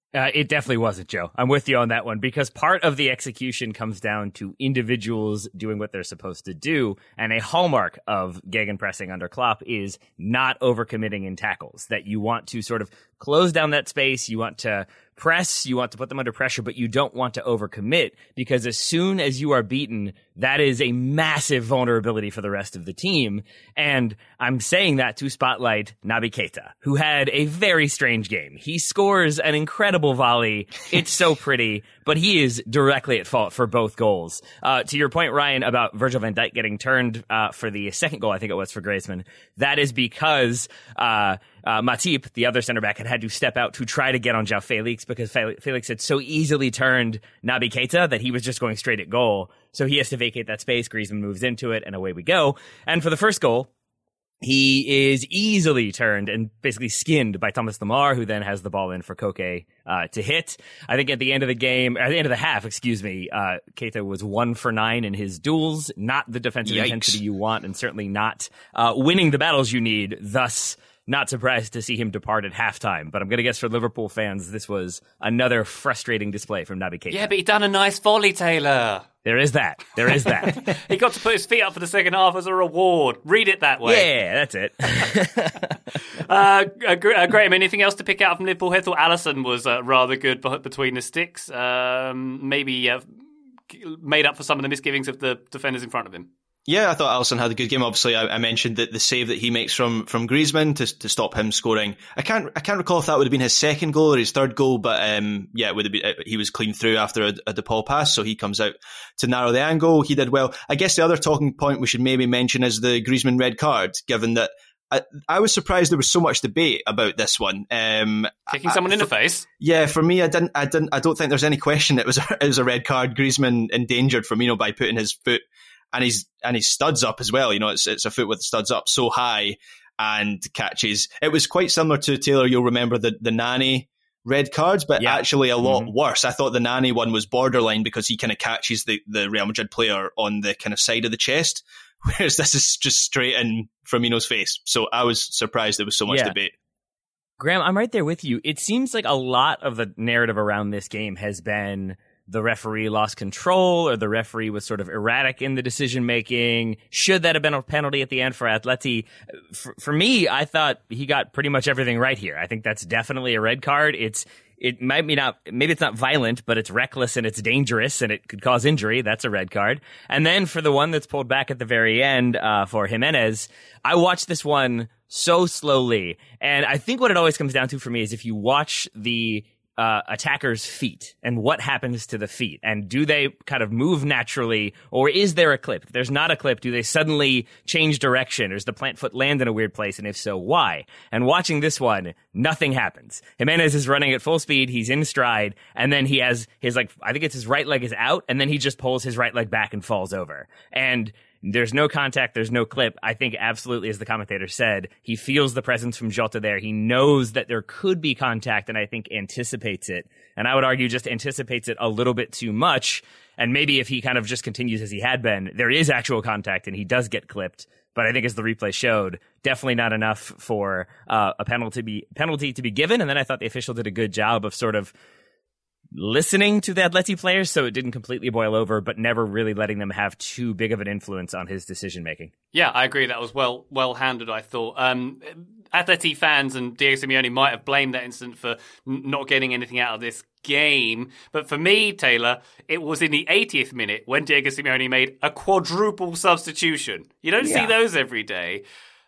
It definitely wasn't, Joe. I'm with you on that one, because part of the execution comes down to individuals doing what they're supposed to do, and a hallmark of gegenpressing under Klopp is not overcommitting in tackles, that you want to sort of close down that space, you want to press, you want to put them under pressure, but you don't want to overcommit, because as soon as you are beaten, that is a massive vulnerability for the rest of the team. And I'm saying that to spotlight Naby Keita, who had a very strange game. He scores an incredible volley. It's so pretty, but he is directly at fault for both goals. To your point, Ryan, about Virgil van Dijk getting turned for the second goal, I think it was for Griezmann, that is because Matip, the other center back, had to step out to try to get on João Felix, because Felix had so easily turned Naby Keita that he was just going straight at goal. So he has to vacate that space. Griezmann moves into it, and away we go. And for the first goal, he is easily turned and basically skinned by Thomas Lemar, who then has the ball in for Koke to hit. I think at the end of the game, at the end of the half, Keita was 1 for 9 in his duels. Not the defensive intensity you want, and certainly not winning the battles you need. Thus, not surprised to see him depart at halftime. But I'm going to guess for Liverpool fans, this was another frustrating display from Naby Keita. Yeah, but he done a nice volley, Taylor. There is that. He got to put his feet up for the second half as a reward. Read it that way. Yeah, that's it. Graham, anything else to pick out from Liverpool? I thought Alisson was rather good between the sticks. Maybe made up for some of the misgivings of the defenders in front of him. Yeah, I thought Alisson had a good game. Obviously, I mentioned that the save that he makes from Griezmann to stop him scoring. I can't recall if that would have been his second goal or his third goal, but it would have been. He was clean through after a DePaul pass, so he comes out to narrow the angle. He did well. I guess the other talking point we should maybe mention is the Griezmann red card, given that I was surprised there was so much debate about this one. Kicking someone in the face. Yeah, for me, I don't think there's any question it was a red card. Griezmann endangered Firmino by putting his foot and his studs up as well. You know, it's a foot with the studs up so high and catches. It was quite similar to, Taylor, you'll remember the Nani red cards, but actually a lot worse. I thought the Nani one was borderline because he kind of catches the Real Madrid player on the kind of side of the chest, whereas this is just straight in Firmino's face. So I was surprised there was so much debate. Graham, I'm right there with you. It seems like a lot of the narrative around this game has been the referee lost control, or the referee was sort of erratic in the decision making. Should that have been a penalty at the end for Atleti? For me, I thought he got pretty much everything right here. I think that's definitely a red card. It might be not, maybe it's not violent, but it's reckless and it's dangerous and it could cause injury. That's a red card. And then for the one that's pulled back at the very end, for Jimenez, I watched this one so slowly. And I think what it always comes down to for me is if you watch the attacker's feet and what happens to the feet, and do they kind of move naturally, or is there a clip? If there's not a clip, do they suddenly change direction, or does the plant foot land in a weird place, and if so, why? And watching this one, nothing happens. Jimenez is running at full speed, he's in stride, and then he has his, I think it's his right leg is out, and then he just pulls his right leg back and falls over. And there's no contact, there's no clip. I think absolutely, as the commentator said, he feels the presence from Jota there. He knows that there could be contact, and I think anticipates it. And I would argue just anticipates it a little bit too much. And maybe if he kind of just continues as he had been, there is actual contact and he does get clipped. But I think as the replay showed, definitely not enough for a penalty to be given. And then I thought the official did a good job of sort of listening to the Atleti players, so it didn't completely boil over, but never really letting them have too big of an influence on his decision making. Yeah, I agree. That was well handled, I thought. Atleti fans and Diego Simeone might have blamed that incident for not getting anything out of this game, but for me, Taylor, it was in the 80th minute when Diego Simeone made a quadruple substitution. You don't see those every day.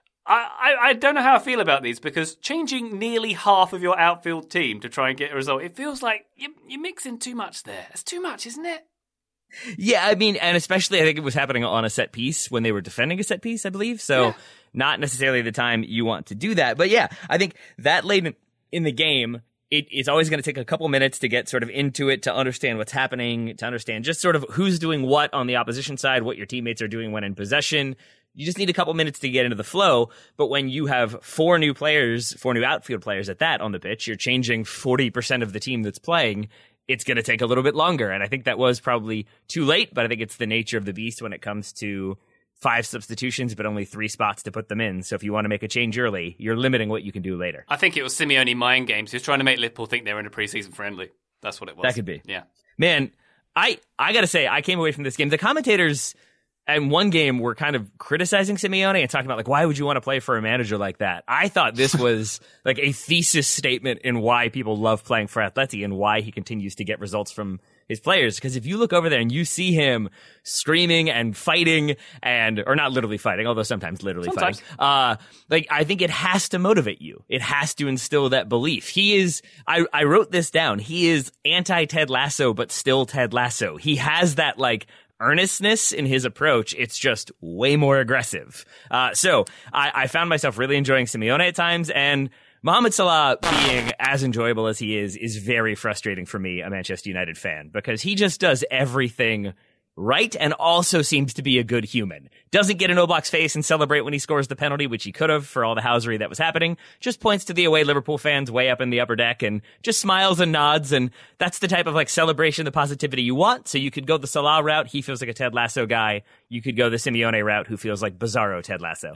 I don't know how I feel about these, because changing nearly half of your outfield team to try and get a result, it feels like you're mixing too much there. It's too much, isn't it? Yeah, I mean, and especially I think it was happening on a set piece when they were defending a set piece, I believe. So not necessarily the time you want to do that. But yeah, I think that late in the game, it's always going to take a couple minutes to get sort of into it, to understand what's happening, to understand just sort of who's doing what on the opposition side, what your teammates are doing when in possession. You just need a couple minutes to get into the flow. But when you have four new outfield players at that on the pitch, you're changing 40% of the team that's playing. It's going to take a little bit longer. And I think that was probably too late, but I think it's the nature of the beast when it comes to 5 substitutions, but only 3 spots to put them in. So if you want to make a change early, you're limiting what you can do later. I think it was Simeone mind games. He was trying to make Liverpool think they were in a preseason friendly. That's what it was. That could be. Yeah. Man, I got to say, I came away from this game. The commentators in one game were kind of criticizing Simeone and talking about, like, why would you want to play for a manager like that? I thought this was like a thesis statement in why people love playing for Atleti and why he continues to get results from his players. Because if you look over there and you see him screaming and fighting or not literally fighting, although sometimes literally fighting, like, I think it has to motivate you. It has to instill that belief. He is, I wrote this down. He is anti-Ted Lasso, but still Ted Lasso. He has that, like, earnestness in his approach. It's just way more aggressive. So I found myself really enjoying Simeone at times, and Mohamed Salah being as enjoyable as he is very frustrating for me, a Manchester United fan, because he just does everything right and also seems to be a good human. Doesn't get in Oblak's face and celebrate when he scores the penalty, which he could have for all the housery that was happening. Just points to the away Liverpool fans way up in the upper deck and just smiles and nods. And that's the type of, like, celebration, the positivity you want. So you could go the Salah route. He feels like a Ted Lasso guy. You could go the Simeone route, who feels like Bizarro Ted Lasso.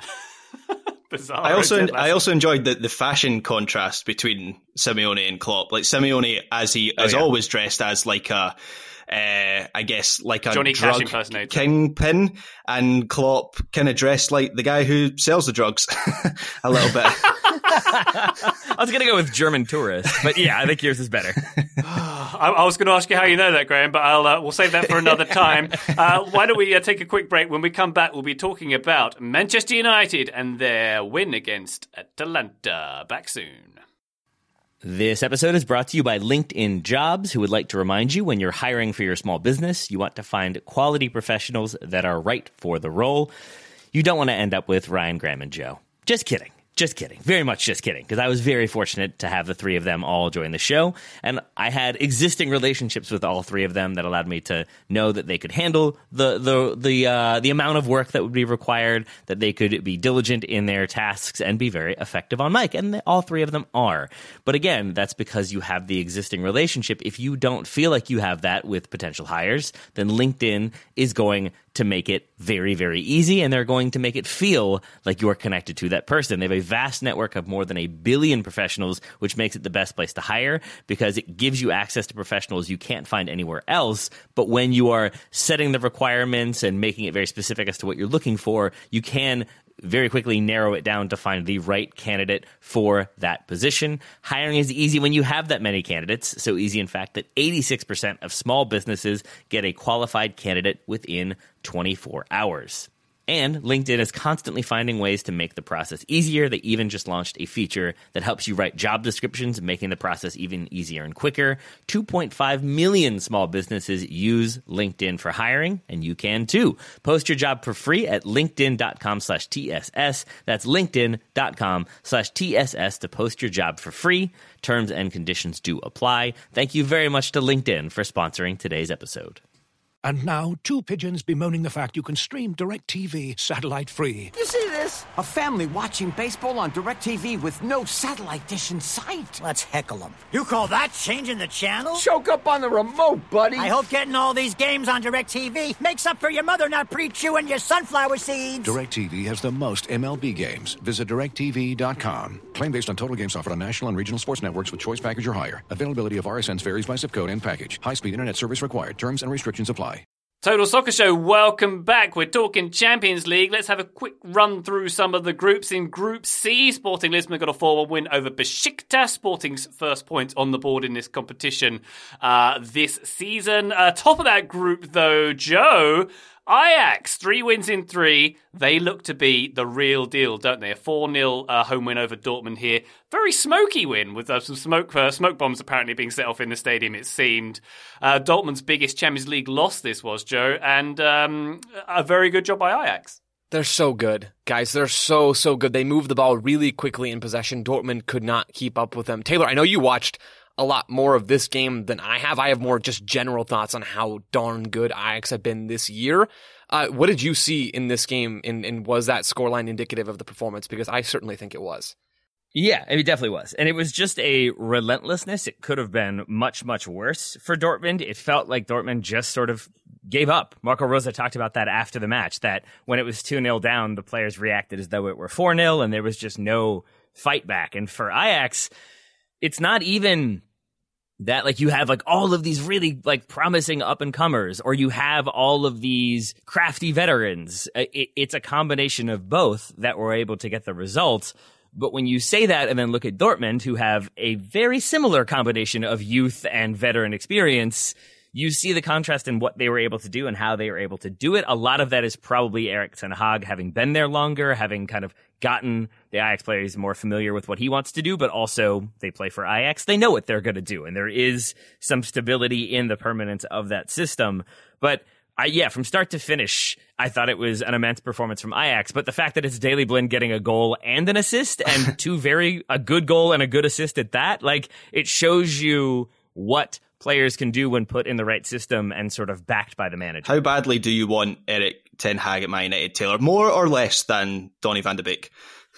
I also enjoyed the fashion contrast between Simeone and Klopp. Like, Simeone, as he is always dressed as like a I guess like a Johnny drug kingpin, and Klopp kind of dressed like the guy who sells the drugs a little bit. I was going to go with German tourist, but yeah, I think yours is better. I was going to ask you how you know that, Graham, but we'll save that for another time. Why don't we take a quick break? When we come back, we'll be talking about Manchester United and their win against Atalanta. Back soon. This episode is brought to you by LinkedIn Jobs, who would like to remind you when you're hiring for your small business, you want to find quality professionals that are right for the role. You don't want to end up with Ryan, Graham, and Joe. Just kidding. Just kidding. Very much just kidding, because I was very fortunate to have the 3 of them all join the show, and I had existing relationships with all 3 of them that allowed me to know that they could handle the amount of work that would be required, that they could be diligent in their tasks and be very effective on mic, and all 3 of them are. But again, that's because you have the existing relationship. If you don't feel like you have that with potential hires, then LinkedIn is going to make it very, very easy, and they're going to make it feel like you're connected to that person. They have a vast network of more than 1 billion professionals, which makes it the best place to hire because it gives you access to professionals you can't find anywhere else. But when you are setting the requirements and making it very specific as to what you're looking for, you can very quickly narrow it down to find the right candidate for that position. Hiring is easy when you have that many candidates. So easy, in fact, that 86% of small businesses get a qualified candidate within 24 hours. And LinkedIn is constantly finding ways to make the process easier. They even just launched a feature that helps you write job descriptions, making the process even easier and quicker. 2.5 million small businesses use LinkedIn for hiring, and you can too. Post your job for free at linkedin.com/TSS. That's linkedin.com/TSS to post your job for free. Terms and conditions do apply. Thank you very much to LinkedIn for sponsoring today's episode. And now, 2 pigeons bemoaning the fact you can stream DirecTV satellite-free. You see this? A family watching baseball on DirecTV with no satellite dish in sight. Let's heckle them. You call that changing the channel? Choke up on the remote, buddy. I hope getting all these games on DirecTV makes up for your mother not pre-chewing your sunflower seeds. DirecTV has the most MLB games. Visit DirecTV.com. Claim based on total games offered on national and regional sports networks with choice package or higher. Availability of RSNs varies by zip code and package. High-speed internet service required. Terms and restrictions apply. Total Soccer Show, welcome back. We're talking Champions League. Let's have a quick run through some of the groups. In Group C, Sporting Lisbon got a 4-1 win over Besiktas. Sporting's first point on the board in this competition this season. Top of that group, though, Joe, Ajax, 3 wins in 3. They look to be the real deal, don't they? A 4-0 home win over Dortmund here. Very smoky win with some smoke bombs apparently being set off in the stadium, it seemed. Dortmund's biggest Champions League loss this was, Joe, and a very good job by Ajax. They're so good, guys. They're so good. They move the ball really quickly in possession. Dortmund could not keep up with them. Taylor, I know you watched a lot more of this game than I have. I have more just general thoughts on how darn good Ajax have been this year. What did you see in this game, and was that scoreline indicative of the performance? Because I certainly think it was. Yeah, it definitely was. And it was just a relentlessness. It could have been much, much worse for Dortmund. It felt like Dortmund just sort of gave up. Marco Rose talked about that after the match, that when it was 2-0 down, the players reacted as though it were 4-0, and there was just no fight back. And for Ajax, it's not even that like you have like all of these really like promising up and comers, or you have all of these crafty veterans. It's a combination of both that were able to get the results. But when you say that and then look at Dortmund, who have a very similar combination of youth and veteran experience, you see the contrast in what they were able to do and how they were able to do it. A lot of that is probably Erik ten Hag having been there longer, having kind of gotten the Ajax players more familiar with what he wants to do, but also they play for Ajax. They know what they're going to do, and there is some stability in the permanence of that system. But from start to finish, I thought it was an immense performance from Ajax. But the fact that it's Daley Blind getting a goal and an assist, and a good goal and a good assist at that, like, it shows you what players can do when put in the right system and sort of backed by the manager. How badly do you want Erik ten Hag at Man United, Taylor? More or less than Donny van de Beek?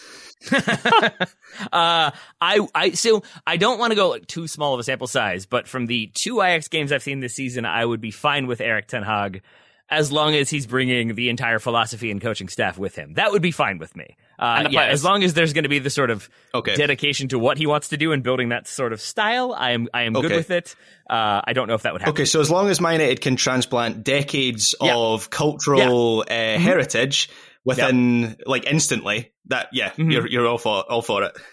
So I don't want to go like too small of a sample size, but from the 2 Ajax games I've seen this season, I would be fine with Erik ten Hag as long as he's bringing the entire philosophy and coaching staff with him. That would be fine with me. As long as there's going to be the sort of dedication to what he wants to do and building that sort of style, I am good with it. I don't know if that would happen. Okay, so as long as Man United can transplant decades of cultural heritage within like instantly, that you're all for it.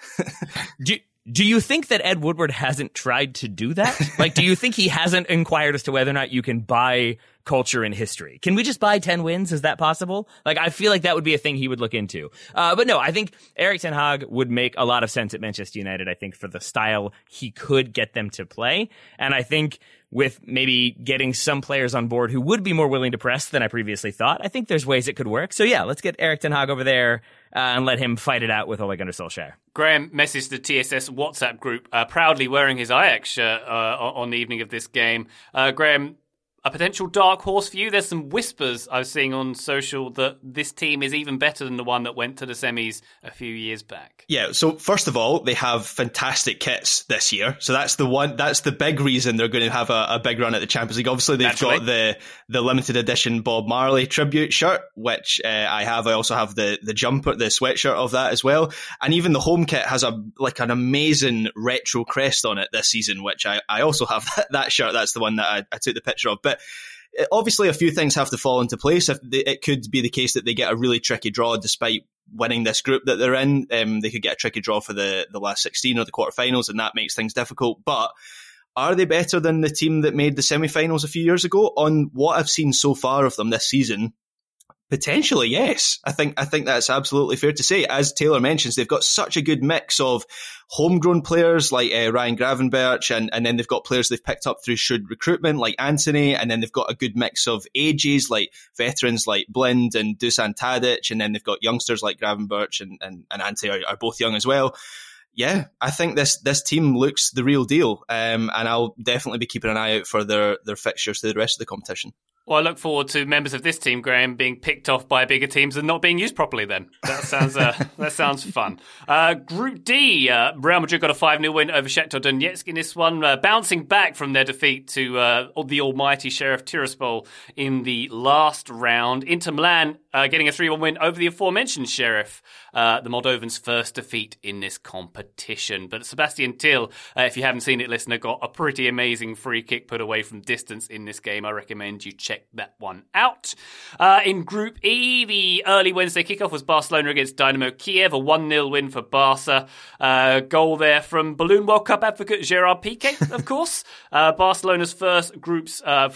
Do you think that Ed Woodward hasn't tried to do that? Like, do you think he hasn't inquired as to whether or not you can buy culture and history? Can we just buy 10 wins? Is that possible? Like, I feel like that would be a thing he would look into. But no, I think Erik ten Hag would make a lot of sense at Manchester United, I think, for the style he could get them to play. And I think with maybe getting some players on board who would be more willing to press than I previously thought, I think there's ways it could work. So yeah, let's get Erik ten Hag over there and let him fight it out with Ole Gunnar Solskjaer. Graham messaged the TSS WhatsApp group, proudly wearing his Ajax shirt on the evening of this game. Graham, a potential dark horse for you? There's some whispers I was seeing on social that this team is even better than the one that went to the semis a few years back. Yeah, so first of all, they have fantastic kits this year. So that's the big reason they're going to have a big run at the Champions League. Obviously, they've got the limited edition Bob Marley tribute shirt, which I have. I also have the jumper, the sweatshirt of that as well. And even the home kit has an amazing retro crest on it this season, which I also have that shirt. That's the one that I took the picture of. But obviously, a few things have to fall into place. It could be the case that they get a really tricky draw despite winning this group that they're in. They could get a tricky draw for the last 16 or the quarterfinals, and that makes things difficult. But are they better than the team that made the semi-finals a few years ago? On what I've seen so far of them this season, potentially, yes. I think that's absolutely fair to say. As Taylor mentions, they've got such a good mix of homegrown players like Ryan Gravenberch, and then they've got players they've picked up through Shrewd recruitment like Anthony, and then they've got a good mix of ages like veterans like Blind and Dusan Tadic, and then they've got youngsters like Gravenberch and Anthony are both young as well. Yeah, I think this team looks the real deal, and I'll definitely be keeping an eye out for their fixtures through the rest of the competition. Well, I look forward to members of this team, Graham, being picked off by bigger teams and not being used properly then. That sounds fun. Group D, Real Madrid got a 5-0 win over Shakhtar Donetsk in this one, bouncing back from their defeat to the almighty Sheriff Tiraspol in the last round. Inter Milan getting a 3-1 win over the aforementioned Sheriff, the Moldovans' first defeat in this competition. But Sebastian Till, if you haven't seen it, listener, got a pretty amazing free kick put away from distance in this game. I recommend you check that one out. In Group E, the early Wednesday kickoff was Barcelona against Dynamo Kiev, a 1-0 win for Barca. Goal there from Balloon World Cup advocate Gerard Piqué, of course. Barcelona's first points, of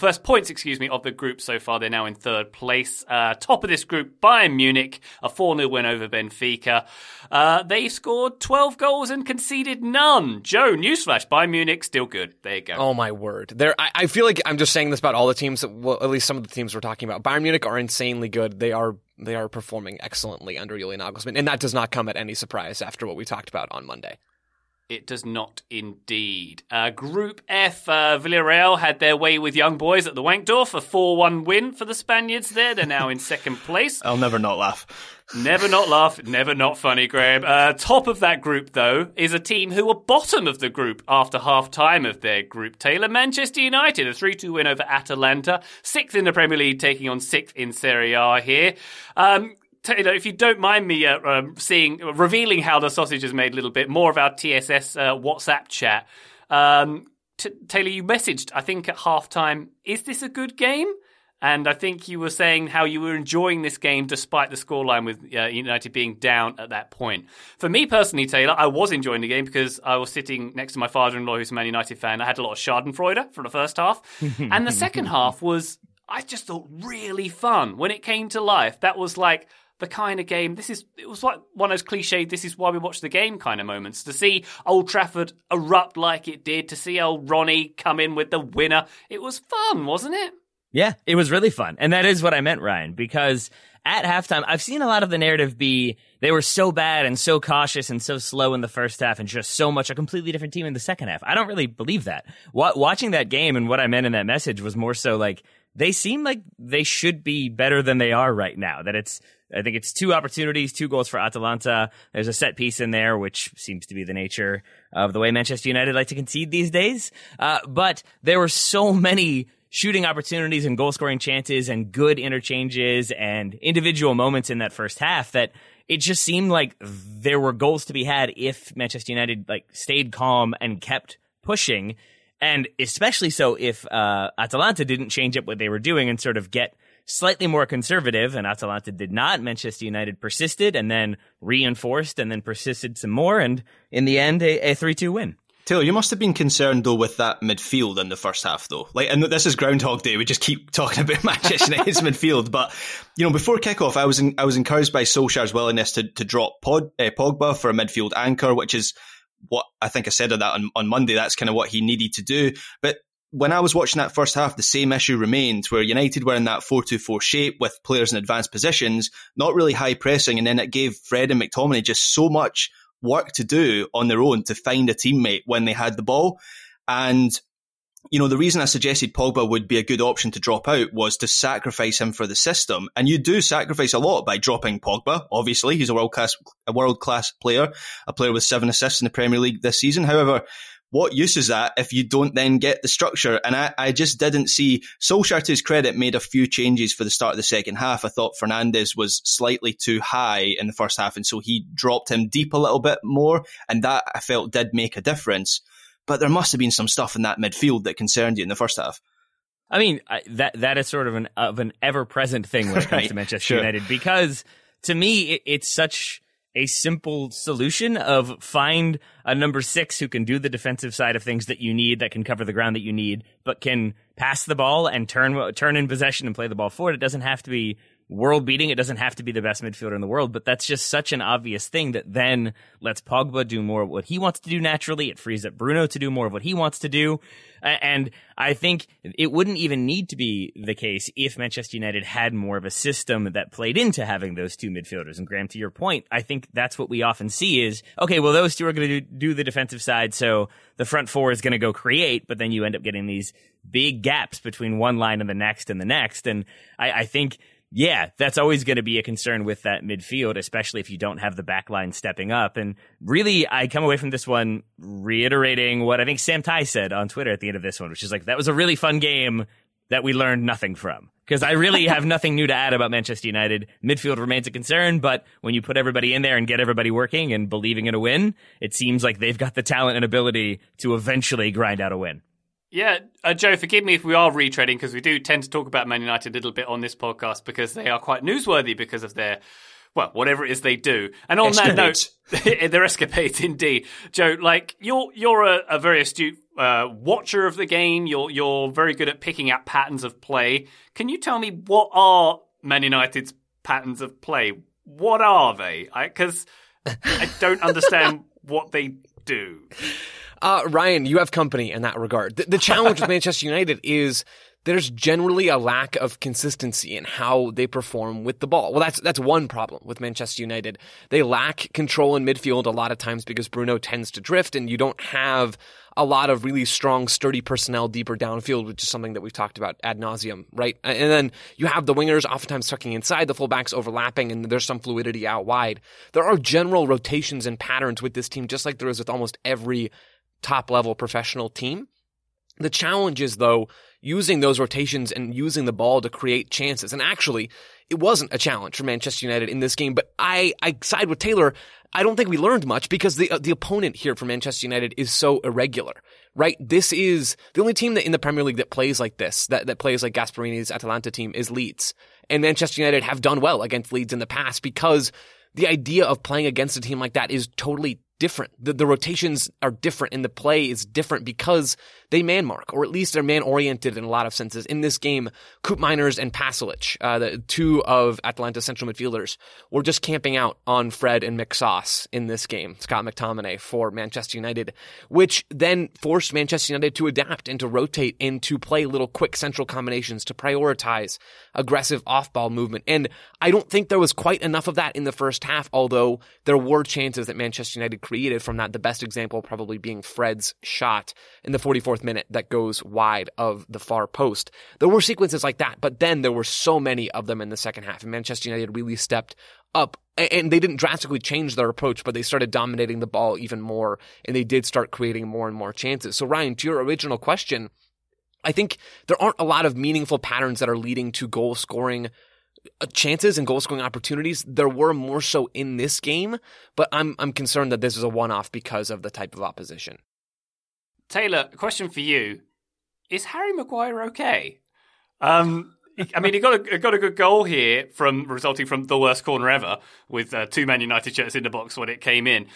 the group so far. They're now in third place. Top of this group, Bayern Munich, a 4-0 win over Benfica. They scored 12 goals and conceded none. Joe, newsflash, Bayern Munich still good. There you go. Oh my word. I feel like I'm just saying this about all the teams, well, at least some of the teams we're talking about. Bayern Munich are insanely good. They are performing excellently under Julian Nagelsmann, and that does not come at any surprise after what we talked about on Monday. It does not indeed. Group F, Villarreal had their way with young boys at the Wankdorf, a 4-1 win for the Spaniards there. They're now in second place. I'll never not laugh. Never not laugh, never not funny, Graham. Top of that group, though, is a team who were bottom of the group after half-time of their group, Taylor. Manchester United, a 3-2 win over Atalanta. 6th in the Premier League, taking on 6th in Serie A here. Taylor, if you don't mind me revealing how the sausage is made a little bit, more of our TSS WhatsApp chat. Taylor, you messaged, I think, at halftime, is this a good game? And I think you were saying how you were enjoying this game despite the scoreline with United being down at that point. For me personally, Taylor, I was enjoying the game because I was sitting next to my father-in-law who's a Man United fan. I had a lot of Schadenfreude for the first half. And the second half was, I just thought, really fun. When it came to life, that was like the kind of game, it was like one of those cliched, this is why we watch the game kind of moments. To see Old Trafford erupt like it did, to see old Ronnie come in with the winner, it was fun, wasn't it? Yeah, it was really fun. And that is what I meant, Ryan, because at halftime, I've seen a lot of the narrative be they were so bad and so cautious and so slow in the first half and just so much a completely different team in the second half. I don't really believe that. Watching that game and what I meant in that message was more so like they seem like they should be better than they are right now. I think it's 2 opportunities, 2 goals for Atalanta. There's a set piece in there, which seems to be the nature of the way Manchester United like to concede these days. But there were so many shooting opportunities and goal-scoring chances and good interchanges and individual moments in that first half that it just seemed like there were goals to be had if Manchester United stayed calm and kept pushing. And especially so if Atalanta didn't change up what they were doing and sort of get slightly more conservative, and Atalanta did not. Manchester United persisted and then reinforced and then persisted some more, and in the end, a 3-2 win. Taylor, you must have been concerned, though, with that midfield in the first half, though. And this is Groundhog Day. We just keep talking about Manchester United's midfield. But, before kickoff, I was encouraged by Solskjaer's willingness to drop Pogba for a midfield anchor, which is what I think I said of that on Monday. That's kind of what he needed to do. But when I was watching that first half, the same issue remained, where United were in that 4-2-4 shape with players in advanced positions, not really high pressing, and then it gave Fred and McTominay just so much work to do on their own to find a teammate when they had the ball. And, the reason I suggested Pogba would be a good option to drop out was to sacrifice him for the system. And you do sacrifice a lot by dropping Pogba. Obviously, he's a world-class player, a player with 7 assists in the Premier League this season. However, what use is that if you don't then get the structure? And I just didn't see. Solskjaer, to his credit, made a few changes for the start of the second half. I thought Fernandes was slightly too high in the first half, and so he dropped him deep a little bit more, and that I felt did make a difference. But there must have been some stuff in that midfield that concerned you in the first half. I mean, that is sort of an ever-present thing when it comes to Manchester United, because to me, it's such a simple solution of find a number 6 who can do the defensive side of things that you need, that can cover the ground that you need, but can pass the ball and turn in possession and play the ball forward. It doesn't have to be world beating. It doesn't have to be the best midfielder in the world, but that's just such an obvious thing that then lets Pogba do more of what he wants to do naturally. It frees up Bruno to do more of what he wants to do. And I think it wouldn't even need to be the case if Manchester United had more of a system that played into having those 2 midfielders. And Graham, to your point, I think that's what we often see is, okay, well, those 2 are going to do the defensive side, so the front 4 is going to go create, but then you end up getting these big gaps between one line and the next and the next. And I think, yeah, that's always going to be a concern with that midfield, especially if you don't have the back line stepping up. And really, I come away from this one reiterating what I think Sam Tighe said on Twitter at the end of this one, which is that was a really fun game that we learned nothing from. Because I really have nothing new to add about Manchester United. Midfield remains a concern, but when you put everybody in there and get everybody working and believing in a win, it seems like they've got the talent and ability to eventually grind out a win. Yeah, Joe, forgive me if we are retreading, because we do tend to talk about Man United a little bit on this podcast because they are quite newsworthy because of their, whatever it is they do. And on that note, their escapades indeed. Joe, you're a very astute watcher of the game. You're very good at picking out patterns of play. Can you tell me what are Man United's patterns of play? What are they? Because I don't understand what they do. Ryan, you have company in that regard. The challenge with Manchester United is there's generally a lack of consistency in how they perform with the ball. Well, that's one problem with Manchester United. They lack control in midfield a lot of times because Bruno tends to drift, and you don't have a lot of really strong, sturdy personnel deeper downfield, which is something that we've talked about ad nauseum, right? And then you have the wingers oftentimes tucking inside, the fullbacks overlapping, and there's some fluidity out wide. There are general rotations and patterns with this team, just like there is with almost every top-level professional team. The challenge is, though, using those rotations and using the ball to create chances. And actually, it wasn't a challenge for Manchester United in this game, but I side with Taylor. I don't think we learned much because the opponent here for Manchester United is so irregular, right? This is the only team that in the Premier League that plays like this, that plays like Gasperini's Atalanta team, is Leeds. And Manchester United have done well against Leeds in the past because the idea of playing against a team like that is totally different. The rotations are different and the play is different because they man mark, or at least they're man oriented in a lot of senses. In this game, Koopmeiners and Pasalic, the two of Atalanta's central midfielders, were just camping out on Fred and McSauce in this game, Scott McTominay for Manchester United, which then forced Manchester United to adapt and to rotate and to play little quick central combinations to prioritize aggressive off-ball movement. And I don't think there was quite enough of that in the first half, although there were chances that Manchester United created from that. The best example probably being Fred's shot in the 44th minute that goes wide of the far post. There were sequences like that, but then there were so many of them in the second half, and Manchester United really stepped up. And they didn't drastically change their approach, but they started dominating the ball even more, and they did start creating more and more chances. So Ryan, to your original question, I think there aren't a lot of meaningful patterns that are leading to goal scoring chances and goal scoring opportunities. There were more so in this game, but I'm concerned that this is a one-off because of the type of opposition. Taylor, a question for you. Is Harry Maguire okay? I mean, he got a good goal here resulting from the worst corner ever with two Man United shirts in the box when it came in.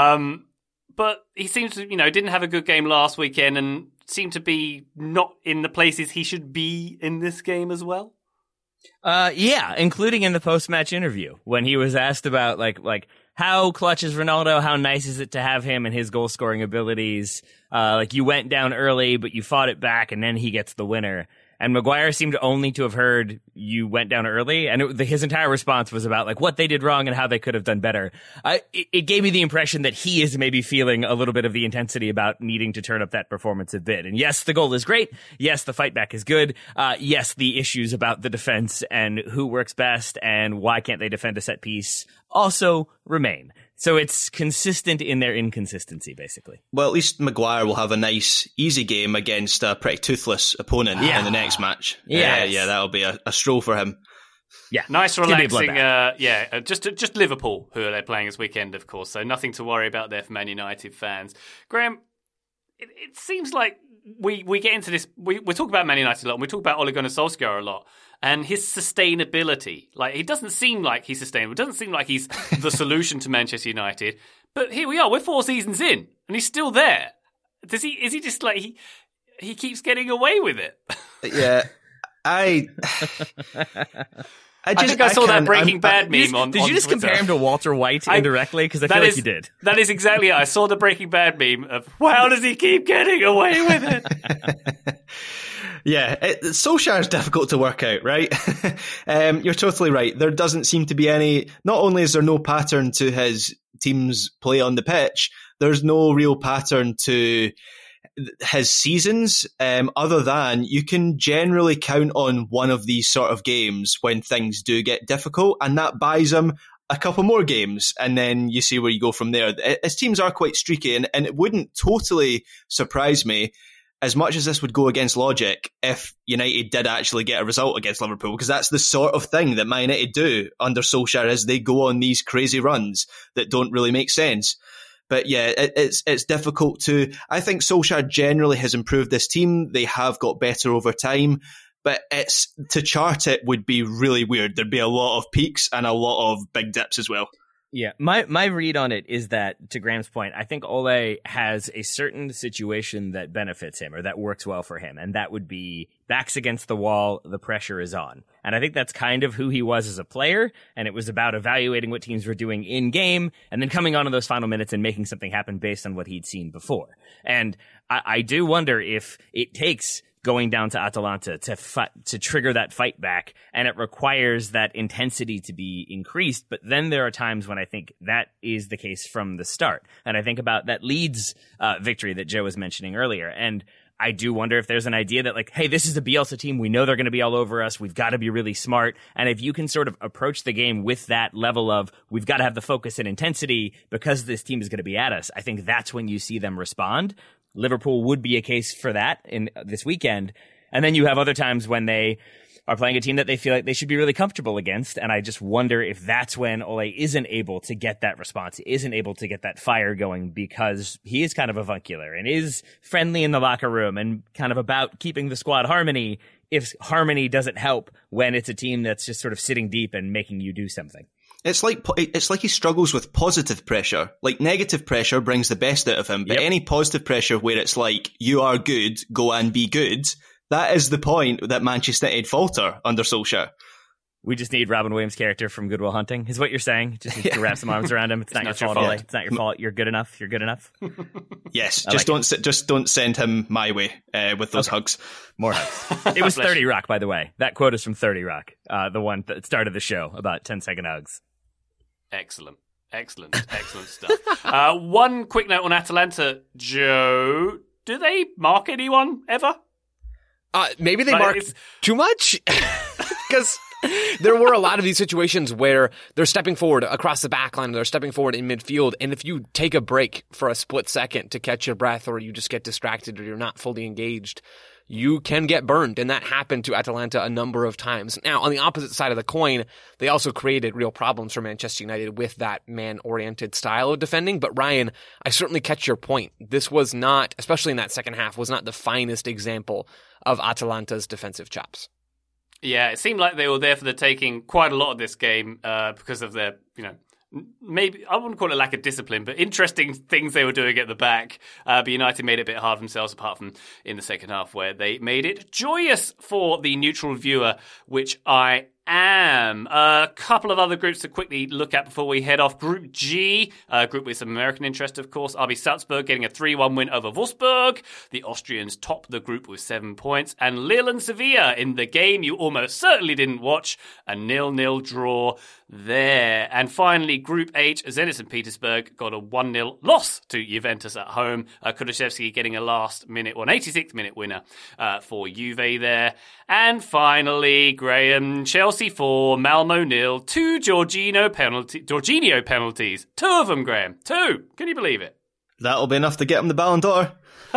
But he seems to, didn't have a good game last weekend and seemed to be not in the places he should be in this game as well. Yeah, including in the post-match interview when he was asked about like how clutch is Ronaldo, how nice is it to have him and his goal-scoring abilities. You went down early, but you fought it back, and then he gets the winner. And Maguire seemed only to have heard you went down early, and his entire response was about what they did wrong and how they could have done better. It gave me the impression that he is maybe feeling a little bit of the intensity about needing to turn up that performance a bit. And yes, the goal is great. Yes, the fight back is good. Yes, the issues about the defense and who works best and why can't they defend a set piece also remain. So it's consistent in their inconsistency, basically. Well, at least Maguire will have a nice, easy game against a pretty toothless opponent in the next match. Yeah, that'll be a stroll for him. Yeah, nice, relaxing. Just Liverpool, who they're playing this weekend, of course. So nothing to worry about there for Man United fans. Graham, it seems like we get into this. We talk about Man United a lot, and we talk about Ole Gunnar Solskjaer a lot. And his sustainability, he doesn't seem like he's sustainable. It doesn't seem like he's the solution to Manchester United. But here we are, we're 4 seasons in, and he's still there. Is he just he keeps getting away with it? Yeah, I think I saw that Breaking Bad meme on Did you just Twitter. compare him to Walter White indirectly? Because I feel like you did. That is exactly it. I saw the Breaking Bad meme of, how does he keep getting away with it? Yeah, Solskjaer is difficult to work out, right? You're totally right. There doesn't seem to be any, not only is there no pattern to his team's play on the pitch, there's no real pattern to his seasons, other than you can generally count on one of these sort of games when things do get difficult, and that buys him a couple more games, and then you see where you go from there. His teams are quite streaky, and it wouldn't totally surprise me, as much as this would go against logic, if United did actually get a result against Liverpool, because that's the sort of thing that Man United do under Solskjaer, is they go on these crazy runs that don't really make sense. But yeah, it's difficult to... I think Solskjaer generally has improved this team. They have got better over time, but to chart it would be really weird. There'd be a lot of peaks and a lot of big dips as well. Yeah, my read on it is that, to Graham's point, I think Ole has a certain situation that benefits him or that works well for him, and that would be backs against the wall, the pressure is on. And I think that's kind of who he was as a player, and it was about evaluating what teams were doing in game and then coming on in those final minutes and making something happen based on what he'd seen before. And I do wonder if it takes going down to Atalanta to trigger that fight back, and it requires that intensity to be increased. But then there are times when I think that is the case from the start. And I think about that Leeds victory that Joe was mentioning earlier. And I do wonder if there's an idea that, like, hey, this is the Bielsa team. We know they're going to be all over us. We've got to be really smart. And if you can sort of approach the game with that level of, we've got to have the focus and intensity because this team is going to be at us, I think that's when you see them respond. Liverpool would be a case for that in this weekend. And then you have other times when they are playing a team that they feel like they should be really comfortable against. And I just wonder if that's when Ole isn't able to get that response, isn't able to get that fire going, because he is kind of avuncular and is friendly in the locker room and kind of about keeping the squad harmony, if harmony doesn't help when it's a team that's just sort of sitting deep and making you do something. It's like he struggles with positive pressure. Like, negative pressure brings the best out of him, but any positive pressure where it's like, you are good, go and be good, that is the point that Manchester United falter under Solskjaer. We just need Robin Williams' character from Good Will Hunting, is what you're saying. Just need to wrap some arms around him. It's not your fault, Ole. It's not your fault. You're good enough. You're good enough. Yes, just don't send him my way with those hugs. More hugs. It was 30 Rock, by the way. That quote is from 30 Rock, the one that started the show about 10-second hugs. Excellent stuff. One quick note on Atalanta, Joe. Do they mark anyone ever? Maybe they marked too much, because there were a lot of these situations where they're stepping forward across the back line, they're stepping forward in midfield, and if you take a break for a split second to catch your breath, or you just get distracted, or you're not fully engaged, you can get burned, and that happened to Atalanta a number of times. Now, on the opposite side of the coin, they also created real problems for Manchester United with that man-oriented style of defending. But Ryan, I certainly catch your point. This was not, especially in that second half, was not the finest example of Atalanta's defensive chops. Yeah, it seemed like they were there for the taking quite a lot of this game because of their, maybe, I wouldn't call it lack of discipline, but interesting things they were doing at the back. But United made it a bit hard for themselves, apart from in the second half where they made it joyous for the neutral viewer, which I am. A couple of other groups to quickly look at before we head off. Group G, a group with some American interest, of course. RB Salzburg getting a 3-1 win over Wolfsburg. The Austrians top the group with 7 points. And Lille and Sevilla in the game you almost certainly didn't watch. A 0-0 draw there. And finally, Group H, Zenit St. Petersburg got a 1-0 loss to Juventus at home. Kulusevski getting a last-minute, an 86th-minute winner for Juve there. And finally, Graham, Chelsea 4, Malmo 0, 2 Jorginho penalties. 2 of them, Graham. 2. Can you believe it? That'll be enough to get him the Ballon d'Or.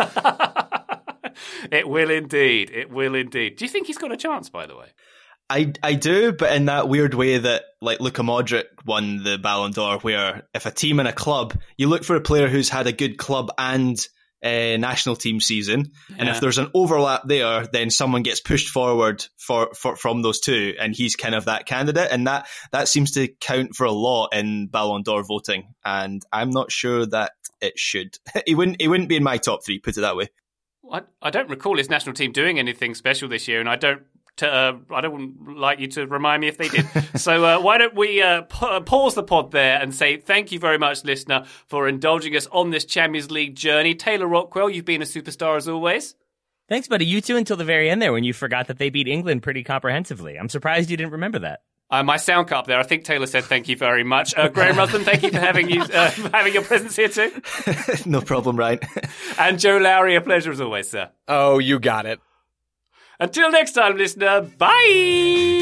It will indeed. It will indeed. Do you think he's got a chance, by the way? I do, but in that weird way that, like, Luka Modric won the Ballon d'Or, where if a team and a club, you look for a player who's had a good club and national team season, and if there's an overlap there, then someone gets pushed forward from those two, and he's kind of that candidate, and that seems to count for a lot in Ballon d'Or voting, and I'm not sure that it should. He wouldn't be in my top 3, put it that way. I don't recall his national team doing anything special this year, and I don't like you to remind me if they did. So why don't we pause the pod there and say thank you very much, listener, for indulging us on this Champions League journey. Taylor Rockwell, you've been a superstar as always. Thanks, buddy. You too until the very end there when you forgot that they beat England pretty comprehensively. I'm surprised you didn't remember that. My sound cut up there. I think Taylor said thank you very much. Graham Ruthven, thank you for having your presence here too. No problem, Ryan. And Joe Lowry, a pleasure as always, sir. Oh, you got it. Until next time, listener, bye!